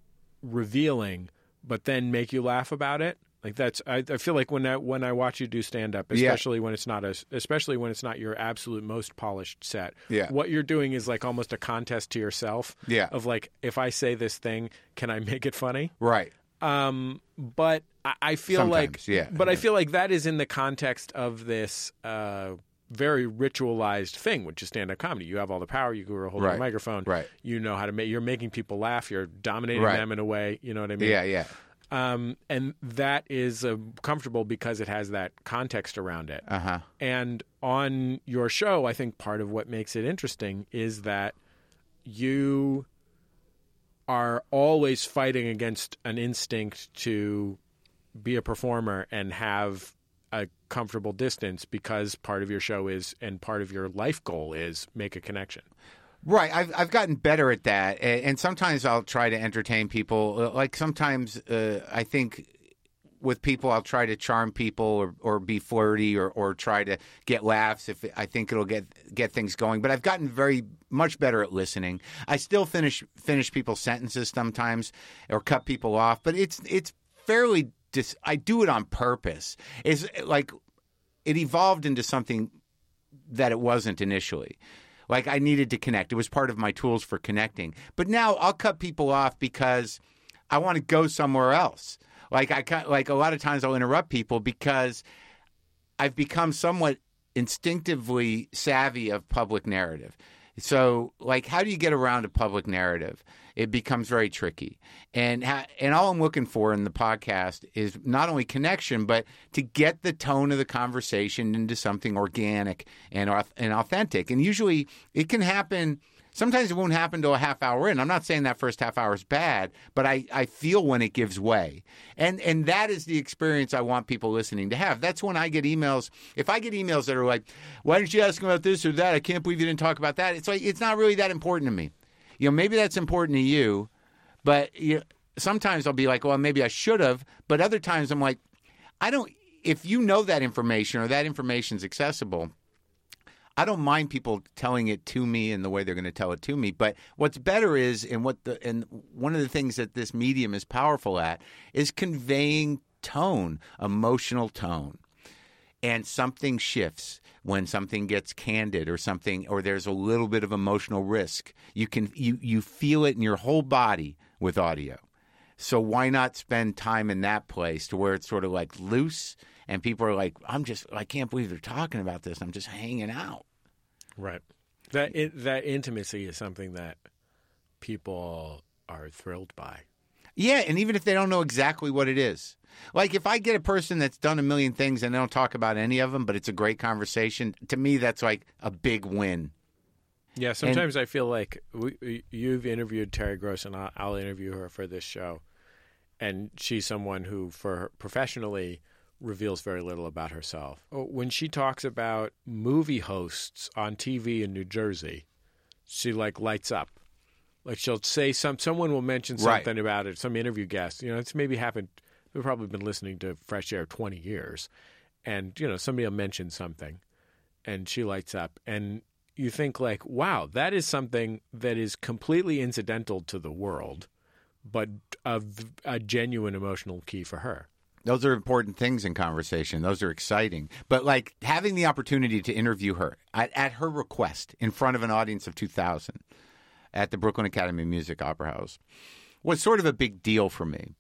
revealing, but then make you laugh about it. Like that's, I, I feel like when I when I watch you do stand up, especially yeah. when it's not a, especially when it's not your absolute most polished set. Yeah. What you're doing is like almost a contest to yourself. Yeah. Of like, if I say this thing, can I make it funny? Right. Um. But I, I feel Sometimes, like, yeah. But I feel like that is in the context of this uh, very ritualized thing, which is stand-up comedy. You have all the power. You go hold right. a microphone. Right. You know how to make. You're making people laugh. You're dominating right. them in a way. You know what I mean? Yeah. Yeah. Um, and that is uh, comfortable because it has that context around it. Uh-huh. And on your show, I think part of what makes it interesting is that you are always fighting against an instinct to be a performer and have a comfortable distance, because part of your show is, and part of your life goal is, make a connection. Right. I've I've gotten better at that, and, and sometimes I'll try to entertain people. Like sometimes uh, I think with people I'll try to charm people or, or be flirty or, or try to get laughs if I think it'll get get things going. But I've gotten very much better at listening. I still finish finish people's sentences sometimes or cut people off, but it's it's fairly dis- I do it on purpose. It's like it evolved into something that it wasn't initially. Like I needed to connect. It was part of my tools for connecting. But now I'll cut people off because I want to go somewhere else. Like I like a lot of times I'll interrupt people because I've become somewhat instinctively savvy of public narrative. So, like, how do you get around a public narrative? It becomes very tricky. And ha- and all I'm looking for in the podcast is not only connection, but to get the tone of the conversation into something organic and and authentic. And usually it can happen Sometimes it won't happen till a half hour in. I'm not saying that first half hour is bad, but I, I feel when it gives way. And and that is the experience I want people listening to have. That's when I get emails. If I get emails that are like, why didn't you ask about this or that? I can't believe you didn't talk about that. It's like, it's not really that important to me. You know, maybe that's important to you, but you know, sometimes I'll be like, well, maybe I should have. But other times I'm like, I don't, if you know that information or that information's accessible, I don't mind people telling it to me in the way they're going to tell it to me. But what's better is, and what the and one of the things that this medium is powerful at is conveying tone, emotional tone. And something shifts when something gets candid or something, or there's a little bit of emotional risk. You can you you feel it in your whole body with audio. So why not spend time in that place to where it's sort of like loose and people are like, I'm just, I can't believe they're talking about this. I'm just hanging out. Right. That it, that intimacy is something that people are thrilled by. Yeah, and even if they don't know exactly what it is. Like if I get a person that's done a million things and they don't talk about any of them, but it's a great conversation, to me that's like a big win. Yeah, sometimes and, I feel like we, you've interviewed Terry Gross, and I'll, I'll interview her for this show. And she's someone who, for her, professionally, reveals very little about herself. When she talks about movie hosts on T V in New Jersey, she like lights up. Like she'll say some, someone will mention something right. about it, some interview guest. You know, it's maybe happened. We've probably been listening to Fresh Air twenty years, and you know, somebody will mention something, and she lights up, and you think like, wow, that is something that is completely incidental to the world, but a, a genuine emotional key for her. Those are important things in conversation. Those are exciting. But like having the opportunity to interview her at, at her request in front of an audience of two thousand at the Brooklyn Academy of Music Opera House was sort of a big deal for me.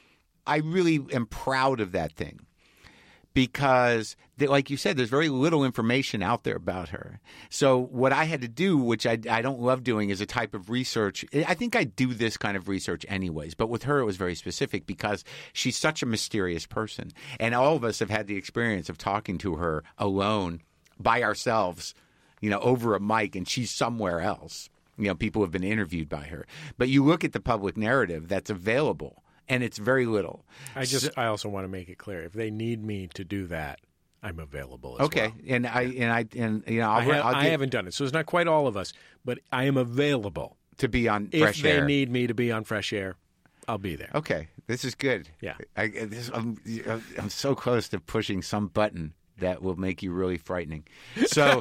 I really am proud of that thing. Because, like you said, there's very little information out there about her. So what I had to do, which I, I don't love doing, is a type of research. I think I do this kind of research anyways. But with her, it was very specific because she's such a mysterious person. And all of us have had the experience of talking to her alone, by ourselves, you know, over a mic, and she's somewhere else. You know, people have been interviewed by her. But you look at the public narrative that's available. And it's very little. I just. So, I also want to make it clear: if they need me to do that, I'm available. As okay, well. and I and I and you know I'll, I, ha- I'll I get, haven't done it, so it's not quite all of us, but I am available to be on if Fresh Air. If they need me to be on Fresh Air, I'll be there. Okay, this is good. Yeah, I, this, I'm I'm so close to pushing some button that will make you really frightening. So,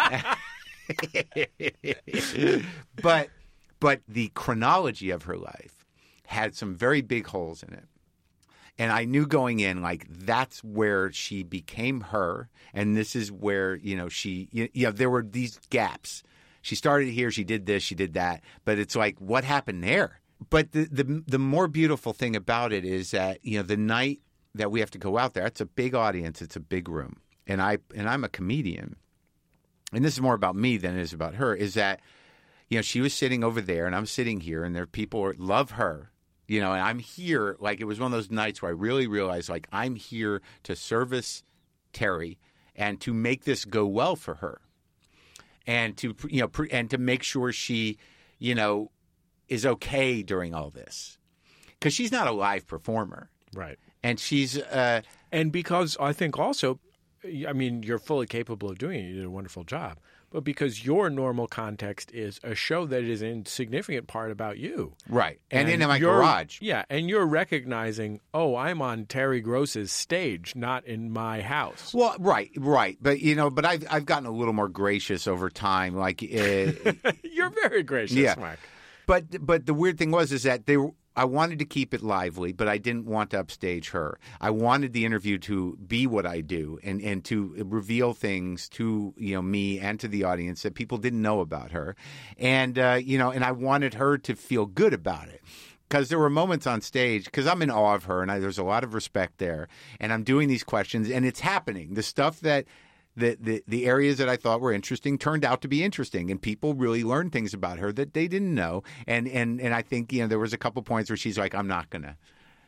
but but the chronology of her life had some very big holes in it. And I knew going in, like, that's where she became her. And this is where, you know, she, you, you know, there were these gaps. She started here, she did this, she did that. But it's like, what happened there? But the, the, the more beautiful thing about it is that, you know, the night that we have to go out there, it's a big audience, it's a big room. And, I, and I'm a comedian. And this is more about me than it is about her, is that, you know, she was sitting over there and I'm sitting here and there are people who love her. You know, and I'm here, like, it was one of those nights where I really realized, like, I'm here to service Terry and to make this go well for her. And to, you know, pre- and to make sure she, you know, is okay during all this. Because she's not a live performer. Right. And she's... Uh, and because I think also, I mean, you're fully capable of doing it. You did a wonderful job. But because your normal context is a show that is in significant part about you. Right. And, and in my you're, garage. Yeah. And you're recognizing, oh, I'm on Terry Gross's stage, not in my house. Well, right, right. But, you know, but I've, I've gotten a little more gracious over time. Like, uh, You're very gracious, yeah. Mark. But, but the weird thing was is that they were, I wanted to keep it lively, but I didn't want to upstage her. I wanted the interview to be what I do and, and to reveal things to, you know, me and to the audience that people didn't know about her. And, uh, you know, and I wanted her to feel good about it. Because there were moments on stage, because I'm in awe of her and I, there's a lot of respect there. And I'm doing these questions and it's happening. The stuff that The, the the areas that I thought were interesting turned out to be interesting, and people really learned things about her that they didn't know. And and and I think, you know, there was a couple points where she's like, I'm not gonna,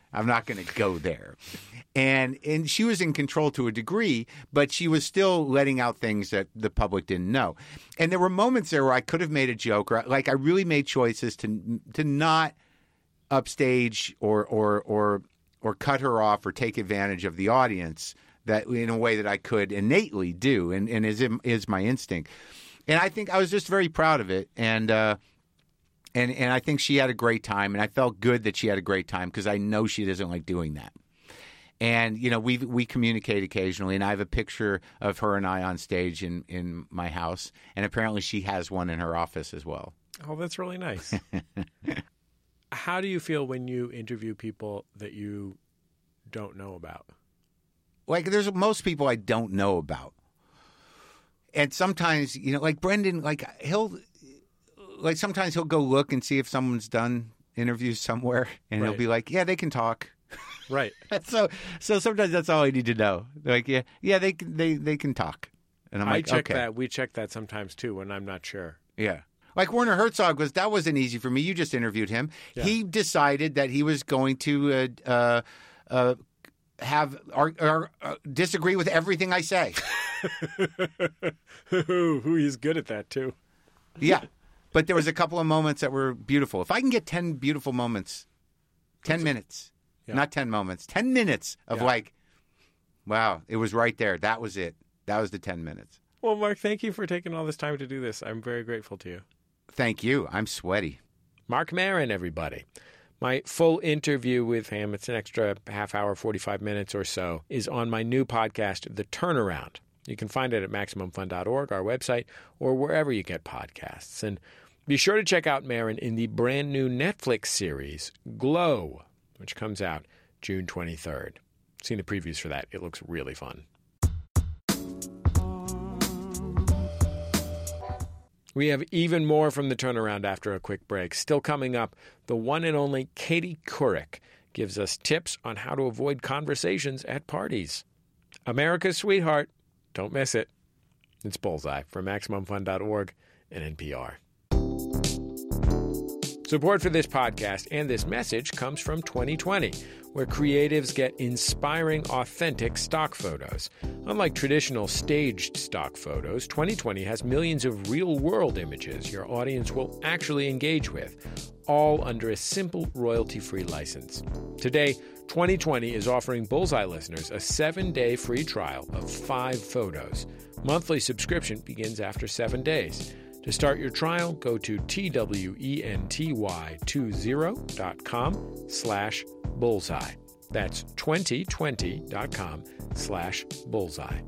I'm not going to go there. And and she was in control to a degree, but she was still letting out things that the public didn't know. And there were moments there where I could have made a joke, or like I really made choices to to not upstage or or or or cut her off or take advantage of the audience that in a way that I could innately do, and, and is is my instinct. And I think I was just very proud of it, and uh, and and I think she had a great time, and I felt good that she had a great time because I know she doesn't like doing that. And you know, we we communicate occasionally, and I have a picture of her and I on stage in, in my house, and apparently she has one in her office as well. Oh, that's really nice. How do you feel when you interview people that you don't know about? Like, there's most people I don't know about. And sometimes, you know, like Brendan, like he'll, like sometimes he'll go look and see if someone's done interviews somewhere, and Right. he'll be like, yeah, they can talk. Right. so, so sometimes that's all I need to know. Like, yeah, yeah, they can, they, they can talk. And I'm I like, check okay. that. We check that sometimes too when I'm not sure. Yeah. Like Werner Herzog was, that wasn't easy for me. You just interviewed him. Yeah. He decided that he was going to uh, uh, uh, have or, or uh, disagree with everything I say. Who he's good at that too. Yeah. But there was a couple of moments that were beautiful. If I can get ten beautiful moments, ten minutes, Yeah. not ten moments, ten minutes of Yeah. like, wow, it was right there. That was it. That was the ten minutes. Well, Mark, thank you for taking all this time to do this. I'm very grateful to you. Thank you. I'm sweaty. Mark Maron, everybody. My full interview with him, it's an extra half hour, forty-five minutes or so, is on my new podcast, The Turnaround. You can find it at Maximum Fun dot org, our website, or wherever you get podcasts. And be sure to check out Maron in the brand new Netflix series, Glow, which comes out June twenty-third. Seen the previews for that. It looks really fun. We have even more from The Turnaround after a quick break. Still coming up, the one and only Katie Couric gives us tips on how to avoid conversations at parties. America's sweetheart. Don't miss it. It's Bullseye from Maximum Fun dot org and N P R. Support for this podcast and this message comes from twenty twenty, where creatives get inspiring, authentic stock photos. Unlike traditional staged stock photos, twenty twenty has millions of real-world images your audience will actually engage with, all under a simple royalty-free license. Today, twenty twenty is offering Bullseye listeners a seven-day free trial of five photos. Monthly subscription begins after seven days. To start your trial, go to twenty20 slash bullseye. That's twenty twenty dot com slash bullseye.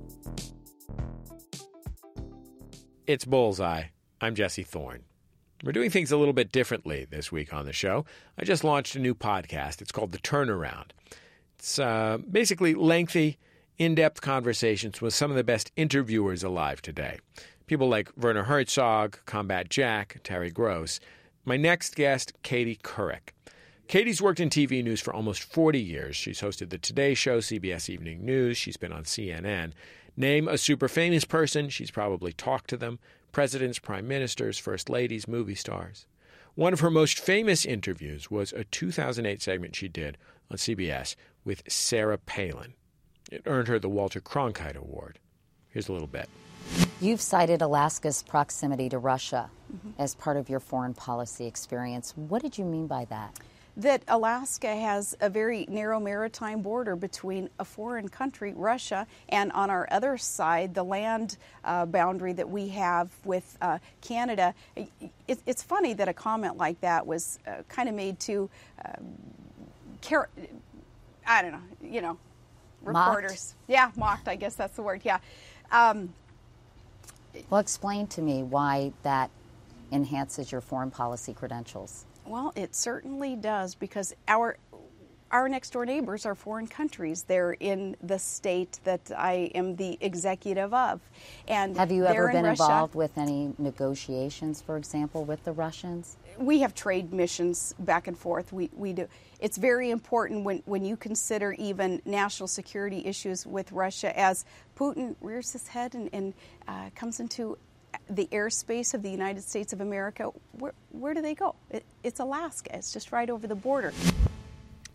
It's Bullseye. I'm Jesse Thorne. We're doing things a little bit differently this week on the show. I just launched a new podcast. It's called The Turnaround. It's uh, basically lengthy, in-depth conversations with some of the best interviewers alive today. People like Werner Herzog, Combat Jack, Terry Gross. My next guest, Katie Couric. Katie's worked in T V news for almost forty years. She's hosted The Today Show, C B S Evening News. She's been on C N N. Name a super famous person, she's probably talked to them. Presidents, prime ministers, first ladies, movie stars. One of her most famous interviews was a two thousand eight segment she did on C B S with Sarah Palin. It earned her the Walter Cronkite Award. Here's a little bit. You've cited Alaska's proximity to Russia Mm-hmm. as part of your foreign policy experience. What did you mean by that? That Alaska has a very narrow maritime border between a foreign country, Russia, and on our other side, the land uh, boundary that we have with uh, Canada. It, it's funny that a comment like that was uh, kind of made to, uh, car- I don't know, you know, reporters. Mocked? Yeah, mocked, I guess that's the word, yeah. Um, Well, explain to me why that enhances your foreign policy credentials. Well, it certainly does, because our our next door neighbors are foreign countries. They're in the state that I am the executive of. And Have you they're ever in been Russia. involved with any negotiations, for example, with the Russians? We have trade missions back and forth. We we do. It's very important when, when you consider even national security issues with Russia, as Putin rears his head and, and uh, comes into the airspace of the United States of America. Where, where do they go? It, it's Alaska. It's just right over the border.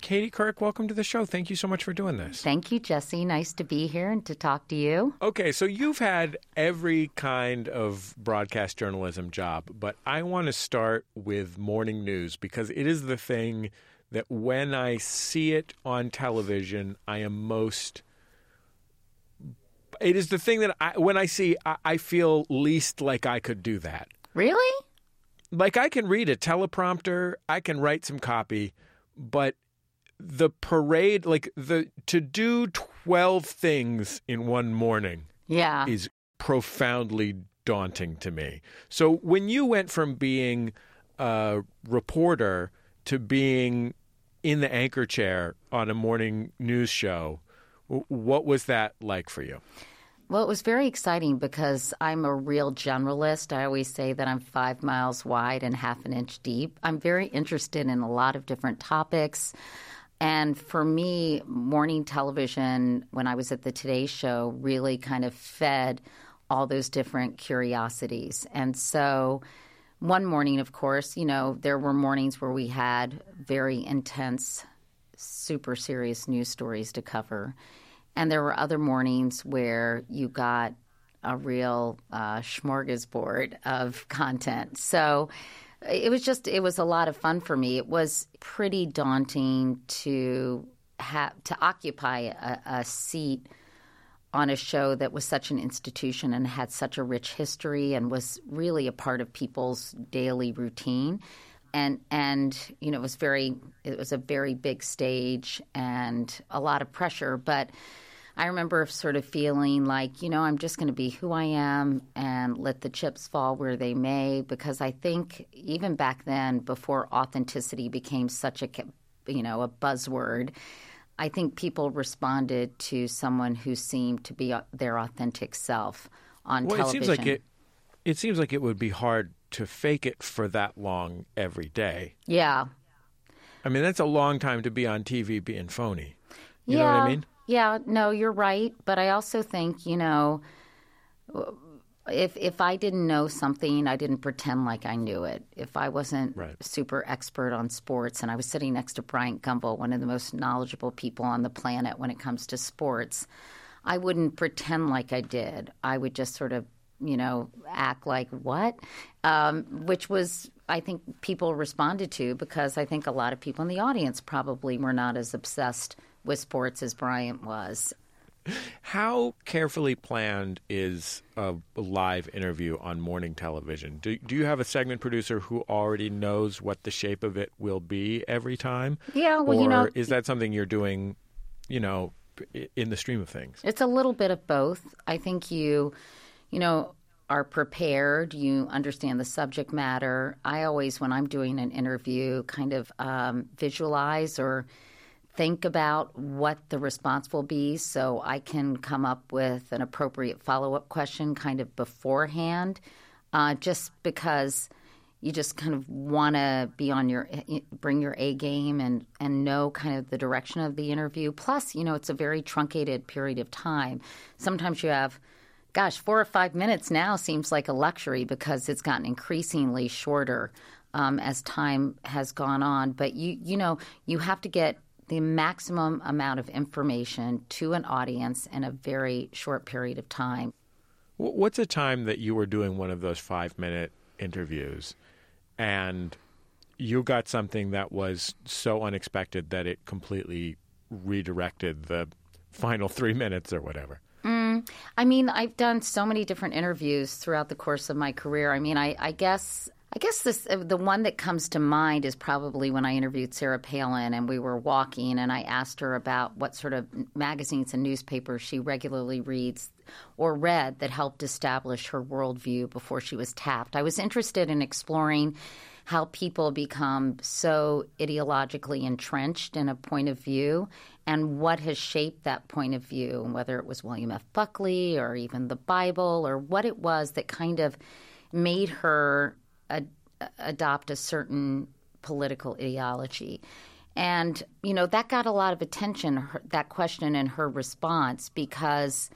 Katie Couric, welcome to the show. Thank you so much for doing this. Thank you, Jesse. Nice to be here and to talk to you. Okay, so you've had every kind of broadcast journalism job, but I want to start with morning news because it is the thing that when I see it on television, I am most... It is the thing that I, when I see, I, I feel least like I could do that. Really? Like I can read a teleprompter, I can write some copy, but the parade, like the to do twelve things in one morning yeah. is profoundly daunting to me. So when you went from being a reporter to being in the anchor chair on a morning news show, what was that like for you? Well, it was very exciting because I'm a real generalist. I always say that I'm five miles wide and half an inch deep. I'm very interested in a lot of different topics. And for me, morning television, when I was at the Today Show, really kind of fed all those different curiosities. And so one morning, of course, you know, there were mornings where we had very intense, super serious news stories to cover. And there were other mornings where you got a real uh, smorgasbord of content. So it was just, it was a lot of fun for me. It was pretty daunting to have to occupy a, a seat on a show that was such an institution and had such a rich history and was really a part of people's daily routine. And, and you know, it was very, it was a very big stage and a lot of pressure. But I remember sort of feeling like, you know, I'm just going to be who I am and let the chips fall where they may, because I think even back then, before authenticity became such a, you know, a buzzword, I think people responded to someone who seemed to be their authentic self on well, television. It seems like it, it seems like it would be hard to fake it for that long every day. Yeah. I mean, that's a long time to be on T V being phony. You yeah. know what I mean? Yeah, no, you're right. But I also think, you know, if if I didn't know something, I didn't pretend like I knew it. If I wasn't right. super expert on sports and I was sitting next to Bryant Gumbel, one of the most knowledgeable people on the planet when it comes to sports, I wouldn't pretend like I did. I would just sort of, you know, act like what? Um, which was, I think, people responded to because I think a lot of people in the audience probably were not as obsessed with sports as Bryant was. How carefully planned is a live interview on morning television? Do, do you have a segment producer who already knows what the shape of it will be every time? Yeah, well, or you know, is that something you're doing, you know, in the stream of things? It's a little bit of both. I think you, you know, are prepared. You understand the subject matter. I always, when I'm doing an interview, kind of um, visualize or think about what the response will be so I can come up with an appropriate follow-up question kind of beforehand, uh, just because you just kind of want to be on your – bring your A game and, and know kind of the direction of the interview. Plus, you know, it's a very truncated period of time. Sometimes you have – gosh, four or five minutes now seems like a luxury because it's gotten increasingly shorter um, as time has gone on. But, you you know, you have to get – the maximum amount of information to an audience in a very short period of time. What's a time that you were doing one of those five-minute interviews and you got something that was so unexpected that it completely redirected the final three minutes or whatever? Mm, I mean, I've done so many different interviews throughout the course of my career. I mean, I, I guess... I guess this, the one that comes to mind is probably when I interviewed Sarah Palin and we were walking and I asked her about what sort of magazines and newspapers she regularly reads or read that helped establish her worldview before she was tapped. I was interested in exploring how people become so ideologically entrenched in a point of view and what has shaped that point of view, and whether it was William F. Buckley or even the Bible or what it was that kind of made her Ad, adopt a certain political ideology. And, you know, that got a lot of attention, her, that question and her response, because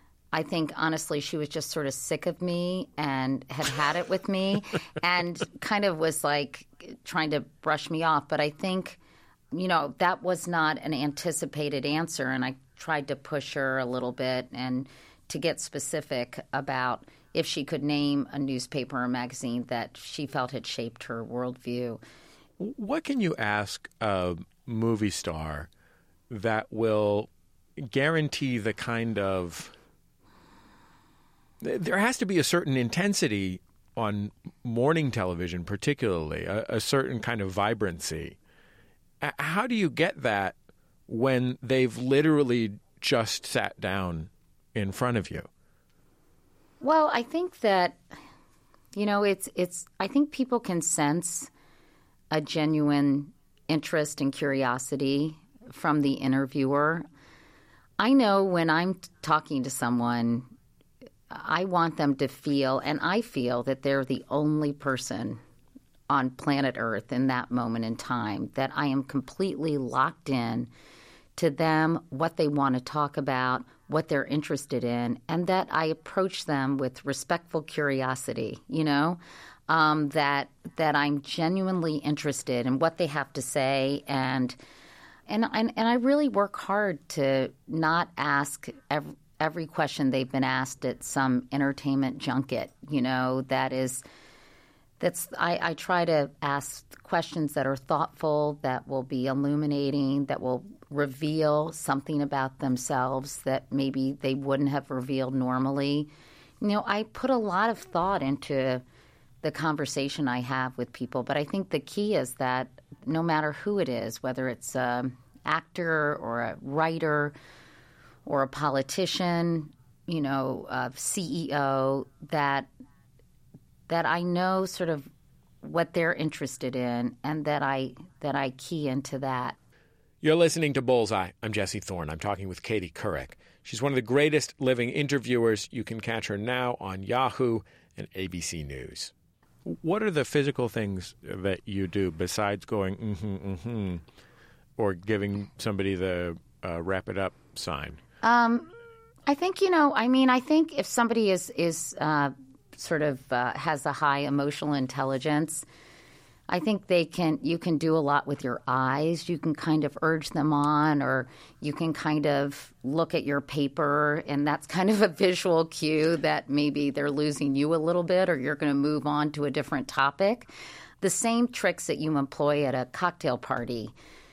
I think, honestly, she was just sort of sick of me and had had it with me and kind of was like trying to brush me off. But I think you know, that was not an anticipated answer, and I tried to push her a little bit and to get specific about if she could name a newspaper or magazine that she felt had shaped her worldview. What can you ask a movie star that will guarantee the kind of... There has to be a certain intensity on morning television, particularly, a, a certain kind of vibrancy. How do you get that when they've literally just sat down in front of you? Well, I think that, you know, it's it's. I think people can sense a genuine interest and curiosity from the interviewer. I know when I'm talking to someone, I want them to feel, and I feel that they're the only person on planet Earth in that moment in time, that I am completely locked in to them, what they want to talk about, what they're interested in, and that I approach them with respectful curiosity, you know, um, that that I'm genuinely interested in what they have to say, and and and, and I really work hard to not ask every, every question they've been asked at some entertainment junket, you know, that is That's I, I try to ask questions that are thoughtful, that will be illuminating, that will reveal something about themselves that maybe they wouldn't have revealed normally. You know, I put a lot of thought into the conversation I have with people, but I think the key is that no matter who it is, whether it's an actor or a writer or a politician, you know, a C E O, that that I know sort of what they're interested in, and that I that I key into that. You're listening to Bullseye. I'm Jesse Thorne. I'm talking with Katie Couric. She's one of the greatest living interviewers. You can catch her now on Yahoo and A B C News. What are the physical things that you do besides going mm-hmm, mm-hmm, or giving somebody the uh, wrap it up sign? Um, I think, you know, I mean, I think if somebody is is uh, sort of uh, has a high emotional intelligence, I think they can. You can do a lot with your eyes. You can kind of urge them on, or you can kind of look at your paper, and that's kind of a visual cue that maybe they're losing you a little bit, or you're going to move on to a different topic. The same tricks that you employ at a cocktail party,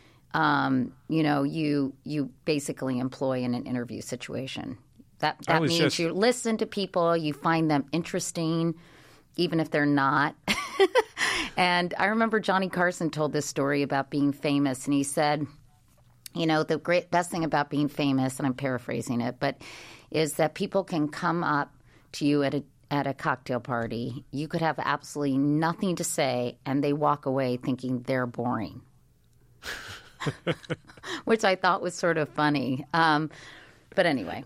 um, you know, you you basically employ in an interview situation. That that means just... you listen to people, you find them interesting, even if they're not. And I remember Johnny Carson told this story about being famous, and he said, you know, the great best thing about being famous, and I'm paraphrasing it, but is that people can come up to you at a at a cocktail party. You could have absolutely nothing to say, and they walk away thinking they're boring, which I thought was sort of funny. Um, but anyway.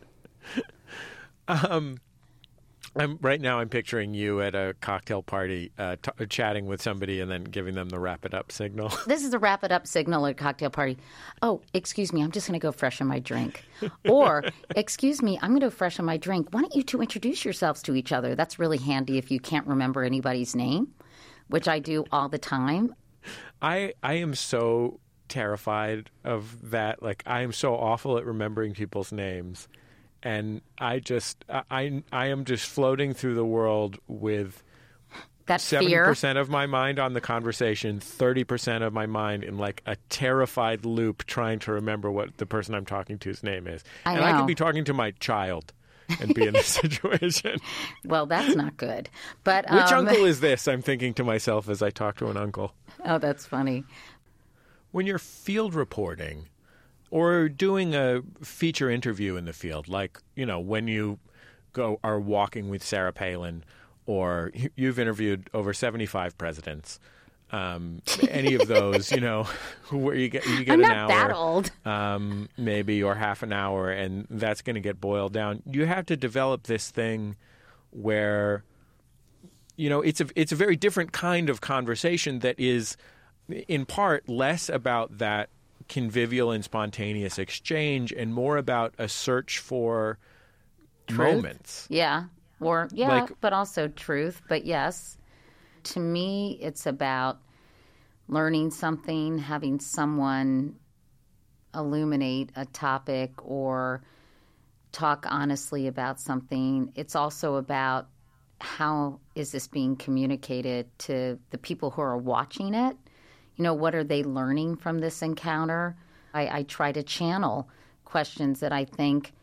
Um, I'm right now. I'm picturing you at a cocktail party, uh, t- chatting with somebody, and then giving them the wrap it up signal. This is a wrap it up signal at a cocktail party. Oh, excuse me, I'm just going to go freshen my drink. Or, excuse me, I'm going to go freshen my drink. Why don't you two introduce yourselves to each other? That's really handy if you can't remember anybody's name, which I do all the time. I I am so terrified of that. Like, I am so awful at remembering people's names. And I just, I, I am just floating through the world with that seventy percent of my mind on the conversation, thirty percent of my mind in like a terrified loop trying to remember what the person I'm talking to's name is. I and know. I could be talking to my child and be in this situation. Well, that's not good. But Which um, uncle is this? I'm thinking to myself as I talk to an uncle. Oh, that's funny. When you're field reporting, or doing a feature interview in the field, like, you know, when you go are walking with Sarah Palin, or you've interviewed over seventy-five presidents, um, any of those, you know, where you get you get I'm an not hour, that old. Um, maybe, or half an hour, and that's going to get boiled down. You have to develop this thing where, you know, it's a it's a very different kind of conversation that is, in part, less about that convivial and spontaneous exchange and more about a search for Truth? moments. Yeah. Or, yeah, Like- but also truth. But yes, to me, it's about learning something, having someone illuminate a topic or talk honestly about something. It's also about how is this being communicated to the people who are watching it? You know, what are they learning from this encounter? I, I try to channel questions that I think,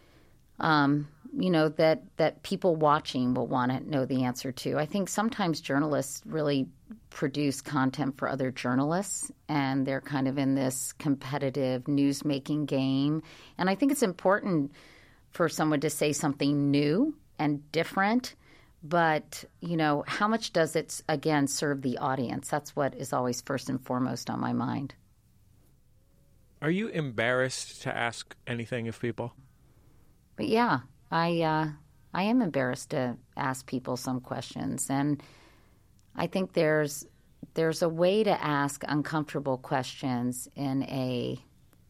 um, you know, that, that people watching will want to know the answer to. I think sometimes journalists really produce content for other journalists, and they're kind of in this competitive news-making game. And I think it's important for someone to say something new and different, but, you know, how much does it, again, serve the audience? That's what is always first and foremost on my mind. Are you embarrassed to ask anything of people? But yeah, I uh, I am embarrassed to ask people some questions, and I think there's there's a way to ask uncomfortable questions in a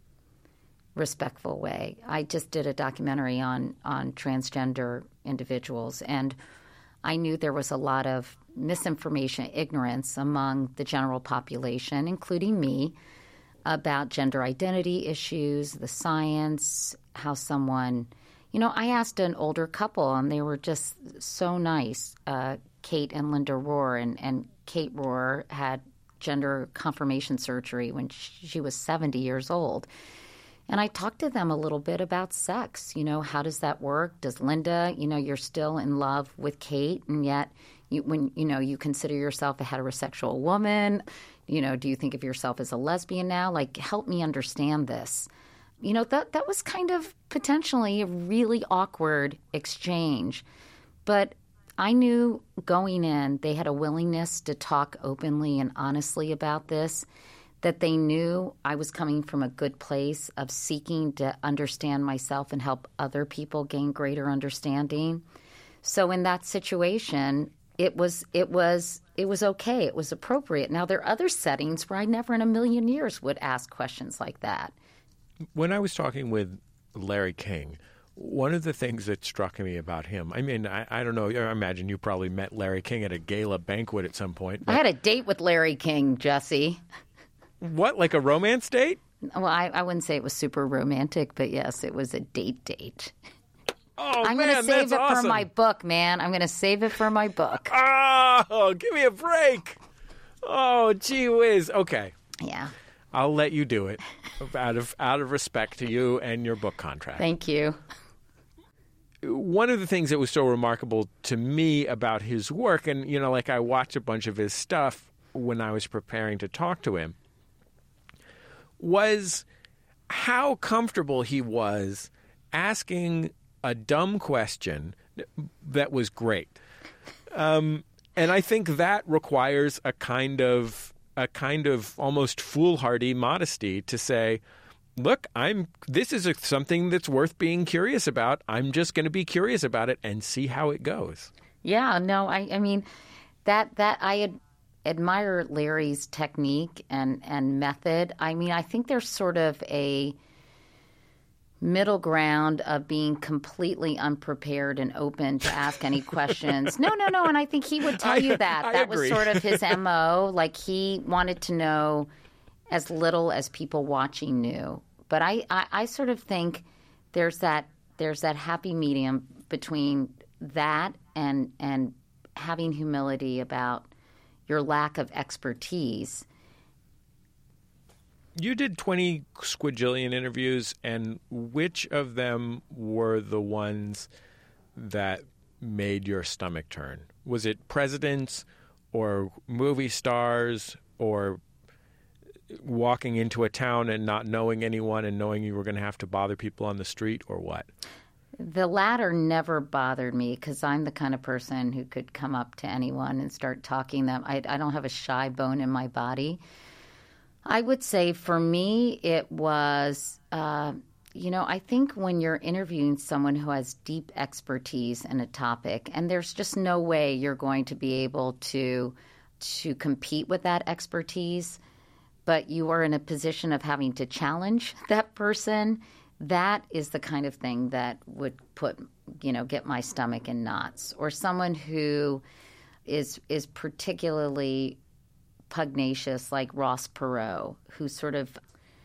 respectful way. I just did a documentary on on transgender individuals, and I knew there was a lot of misinformation, ignorance among the general population, including me, about gender identity issues, the science, how someone, you know, I asked an older couple, and they were just so nice, uh, Kate and Linda Rohr, and, and Kate Rohr had gender confirmation surgery when she was seventy years old. And I talked to them a little bit about sex. You know, how does that work? Does Linda, you know, you're still in love with Kate, and yet you, when, you know, you consider yourself a heterosexual woman, you know, do you think of yourself as a lesbian now? Like, help me understand this. You know, that that was kind of potentially a really awkward exchange. But I knew going in, they had a willingness to talk openly and honestly about this, that they knew I was coming from a good place of seeking to understand myself and help other people gain greater understanding. So in that situation, it was it was it was okay. It was appropriate. Now, there are other settings where I never in a million years would ask questions like that. When I was talking with Larry King, one of the things that struck me about him, I mean, I, I don't know, I imagine you probably met Larry King at a gala banquet at some point. I had a date with Larry King, Jesse. What, like a romance date? Well, I, I wouldn't say it was super romantic, but yes, it was a date date. Oh, I'm man, going to save that's it awesome. for my book, man. I'm going to save it for my book. Oh, give me a break. Oh, gee whiz. Okay. Yeah. I'll let you do it out of out of respect to you and your book contract. Thank you. One of the things that was so remarkable to me about his work, and, you know, like I watched a bunch of his stuff when I was preparing to talk to him, was how comfortable he was asking a dumb question that was great. Um, and I think that requires a kind of a kind of almost foolhardy modesty to say, look, I'm this is a, something that's worth being curious about. I'm just going to be curious about it and see how it goes. Yeah, no, I, I mean, that that I ad, admire Larry's technique and, and method. I mean, I think there's sort of a middle ground of being completely unprepared and open to ask any questions. No, no, no. And I think he would tell I, you that. I that agree. was sort of his M O. Like, he wanted to know as little as people watching knew. But I, I, I sort of think there's that there's that happy medium between that and and having humility about your lack of expertise. You did twenty squadrillion interviews, and which of them were the ones that made your stomach turn? Was it presidents or movie stars or walking into a town and not knowing anyone and knowing you were going to have to bother people on the street, or what? The latter never bothered me because I'm the kind of person who could come up to anyone and start talking them. I, I don't have a shy bone in my body. I would say for me it was, uh, you know, I think when you're interviewing someone who has deep expertise in a topic, and there's just no way you're going to be able to to compete with that expertise, but you are in a position of having to challenge that person, that is the kind of thing that would put, you know, get my stomach in knots. Or someone who is is particularly pugnacious like Ross Perot, who sort of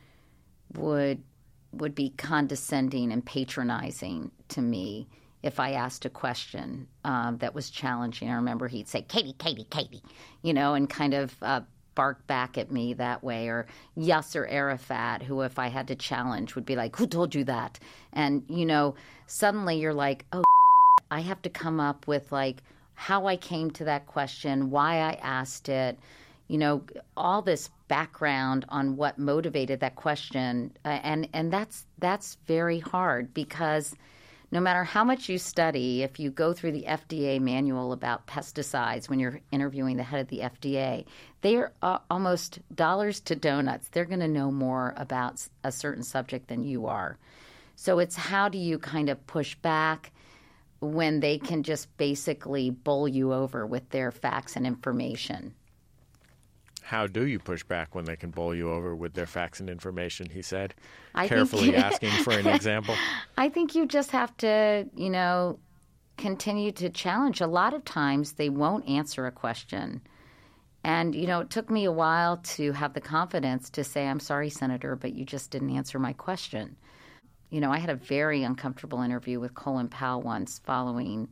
would would be condescending and patronizing to me if I asked a question um, that was challenging. I remember he'd say, Katie, Katie, Katie, you know, and kind of uh, bark back at me that way. Or Yasser Arafat, who if I had to challenge would be like, who told you that? And, you know, suddenly you're like, oh, I have to come up with like how I came to that question, why I asked it, you know, all this background on what motivated that question. Uh, and, and that's that's very hard because no matter how much you study, if you go through the F D A manual about pesticides when you're interviewing the head of the F D A, they are uh, almost dollars to donuts. They're going to know more about a certain subject than you are. So it's how do you kind of push back when they can just basically bowl you over with their facts and information. How do you push back when they can bowl you over with their facts and information, he said, I carefully think, asking for an example? I think you just have to, you know, continue to challenge. A lot of times they won't answer a question. And, you know, it took me a while to have the confidence to say, I'm sorry, Senator, but you just didn't answer my question. You know, I had a very uncomfortable interview with Colin Powell once following,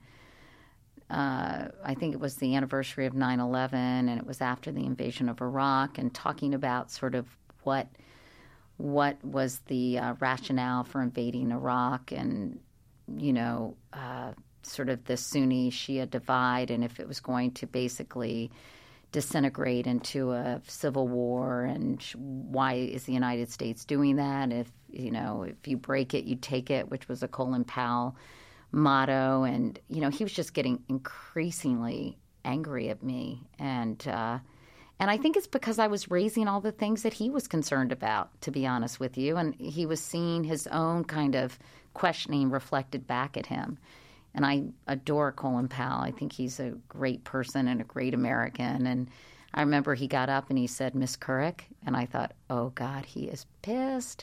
uh, I think it was the anniversary of nine eleven, and it was after the invasion of Iraq, and talking about sort of what what was the uh, rationale for invading Iraq and, you know, uh, sort of the Sunni-Shia divide, and if it was going to basically disintegrate into a civil war, and why is the United States doing that? If, you know, if you break it, you take it, which was a Colin Powell motto. And, you know, he was just getting increasingly angry at me. And, uh, and I think it's because I was raising all the things that he was concerned about, to be honest with you. And he was seeing his own kind of questioning reflected back at him. And I adore Colin Powell. I think he's a great person and a great American. And I remember he got up and he said, Miss Couric. And I thought, oh, God, he is pissed.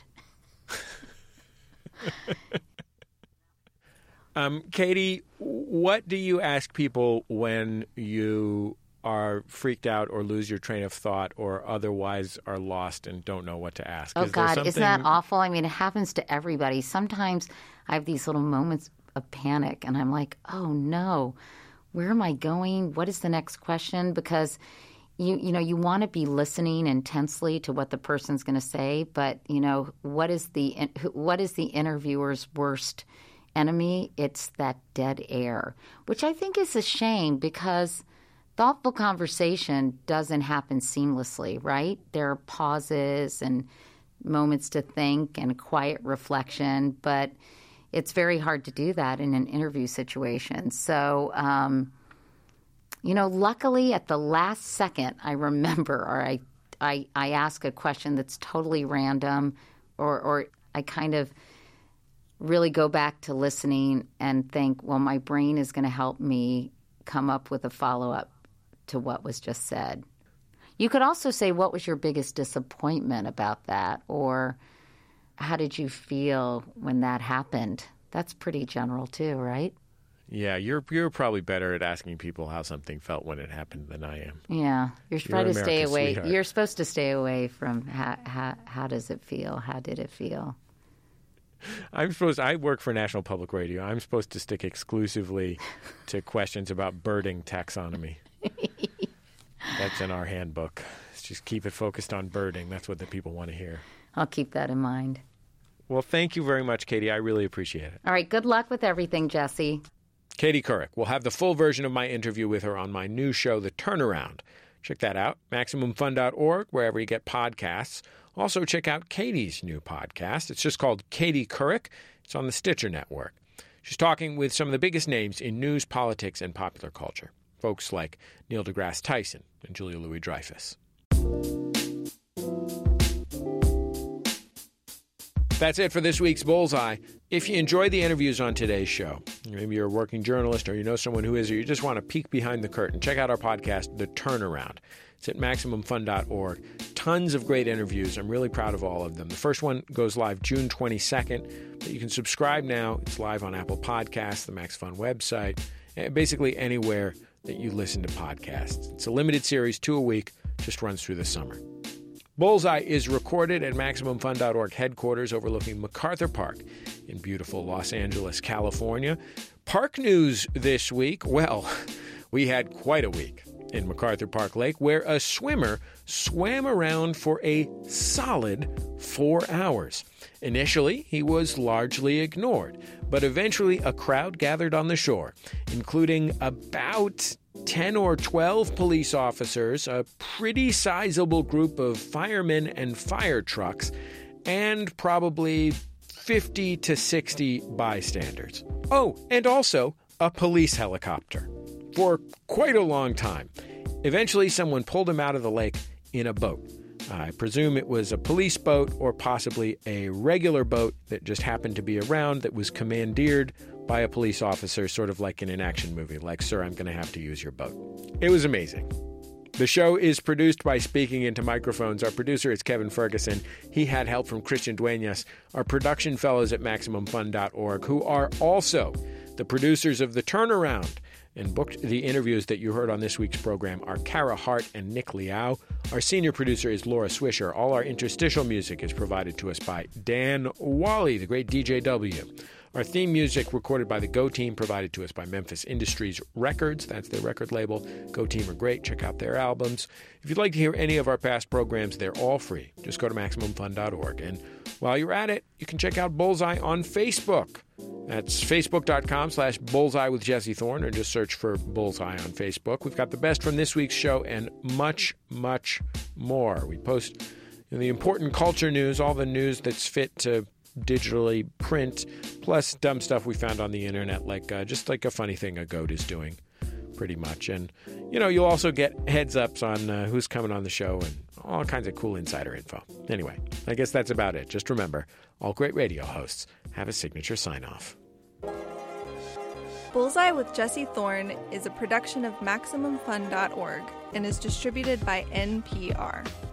um, Katie, what do you ask people when you are freaked out or lose your train of thought or otherwise are lost and don't know what to ask? Oh, is there God, something... isn't that awful? I mean, it happens to everybody. Sometimes I have these little moments of panic, and I'm like, oh no, where am I going? What is the next question? Because you you know you want to be listening intensely to what the person's going to say, but you know what is the what is the interviewer's worst enemy? It's that dead air, which I think is a shame because thoughtful conversation doesn't happen seamlessly, right? There are pauses and moments to think and quiet reflection, but it's very hard to do that in an interview situation. So, um, you know, luckily at the last second, I remember, or I, I, I ask a question that's totally random, or, or I kind of really go back to listening and think, well, my brain is going to help me come up with a follow-up to what was just said. You could also say, what was your biggest disappointment about that? Or how did you feel when that happened? That's pretty general too, right? Yeah, you're you're probably better at asking people how something felt when it happened than I am. Yeah, you're trying to stay away. Sweetheart. You're supposed to stay away from how, how how does it feel? How did it feel? I'm supposed. I work for National Public Radio. I'm supposed to stick exclusively to questions about birding taxonomy. That's in our handbook. Let's just keep it focused on birding. That's what the people want to hear. I'll keep that in mind. Well, thank you very much, Katie. I really appreciate it. All right. Good luck with everything, Jesse. Katie Couric. We'll have the full version of my interview with her on my new show, The Turnaround. Check that out, Maximum Fun dot org, wherever you get podcasts. Also, check out Katie's new podcast. It's just called Katie Couric. It's on the Stitcher Network. She's talking with some of the biggest names in news, politics, and popular culture. Folks like Neil deGrasse Tyson and Julia Louis-Dreyfus. That's it for this week's Bullseye. If you enjoyed the interviews on today's show, maybe you're a working journalist or you know someone who is, or you just want to peek behind the curtain, check out our podcast, The Turnaround. It's at Maximum Fun dot org. Tons of great interviews. I'm really proud of all of them. The first one goes live June twenty-second, but you can subscribe now. It's live on Apple Podcasts, the Max Fun website, and basically anywhere that you listen to podcasts. It's a limited series, two a week. just runs through the summer. Bullseye is recorded at Maximum Fun dot org headquarters overlooking MacArthur Park in beautiful Los Angeles, California. Park news this week, well, we had quite a week in MacArthur Park Lake where a swimmer swam around for a solid four hours. Initially, he was largely ignored, but eventually a crowd gathered on the shore, including about ten or twelve police officers, a pretty sizable group of firemen and fire trucks, and probably fifty to sixty bystanders. Oh, and also a police helicopter. For quite a long time. Eventually, someone pulled him out of the lake in a boat. I presume it was a police boat or possibly a regular boat that just happened to be around that was commandeered by a police officer, sort of like in an action movie, like, sir, I'm going to have to use your boat. It was amazing. The show is produced by Speaking Into Microphones. Our producer is Kevin Ferguson. He had help from Christian Duenas, our production fellows at Maximum Fun dot org, who are also the producers of The Turnaround. And booked the interviews that you heard on this week's program are Kara Hart and Nick Liao. Our senior producer is Laura Swisher. All our interstitial music is provided to us by Dan Wally, the great D J W. Our theme music recorded by the Go Team, provided to us by Memphis Industries Records. That's their record label. Go Team are great. Check out their albums. If you'd like to hear any of our past programs, they're all free. Just go to Maximum Fun dot org. And while you're at it, you can check out Bullseye on Facebook. That's facebook.com slash bullseye with Jesse Thorne, or just search for Bullseye on Facebook. We've got the best from this week's show and much, much more. We post you know, the important culture news, all the news that's fit to digitally print, plus dumb stuff we found on the internet, like uh, just like a funny thing a goat is doing, pretty much. And, you know, you'll also get heads ups on uh, who's coming on the show and all kinds of cool insider info. Anyway, I guess that's about it. Just remember, all great radio hosts have a signature sign-off. Bullseye with Jesse Thorne is a production of Maximum Fun dot org and is distributed by N P R.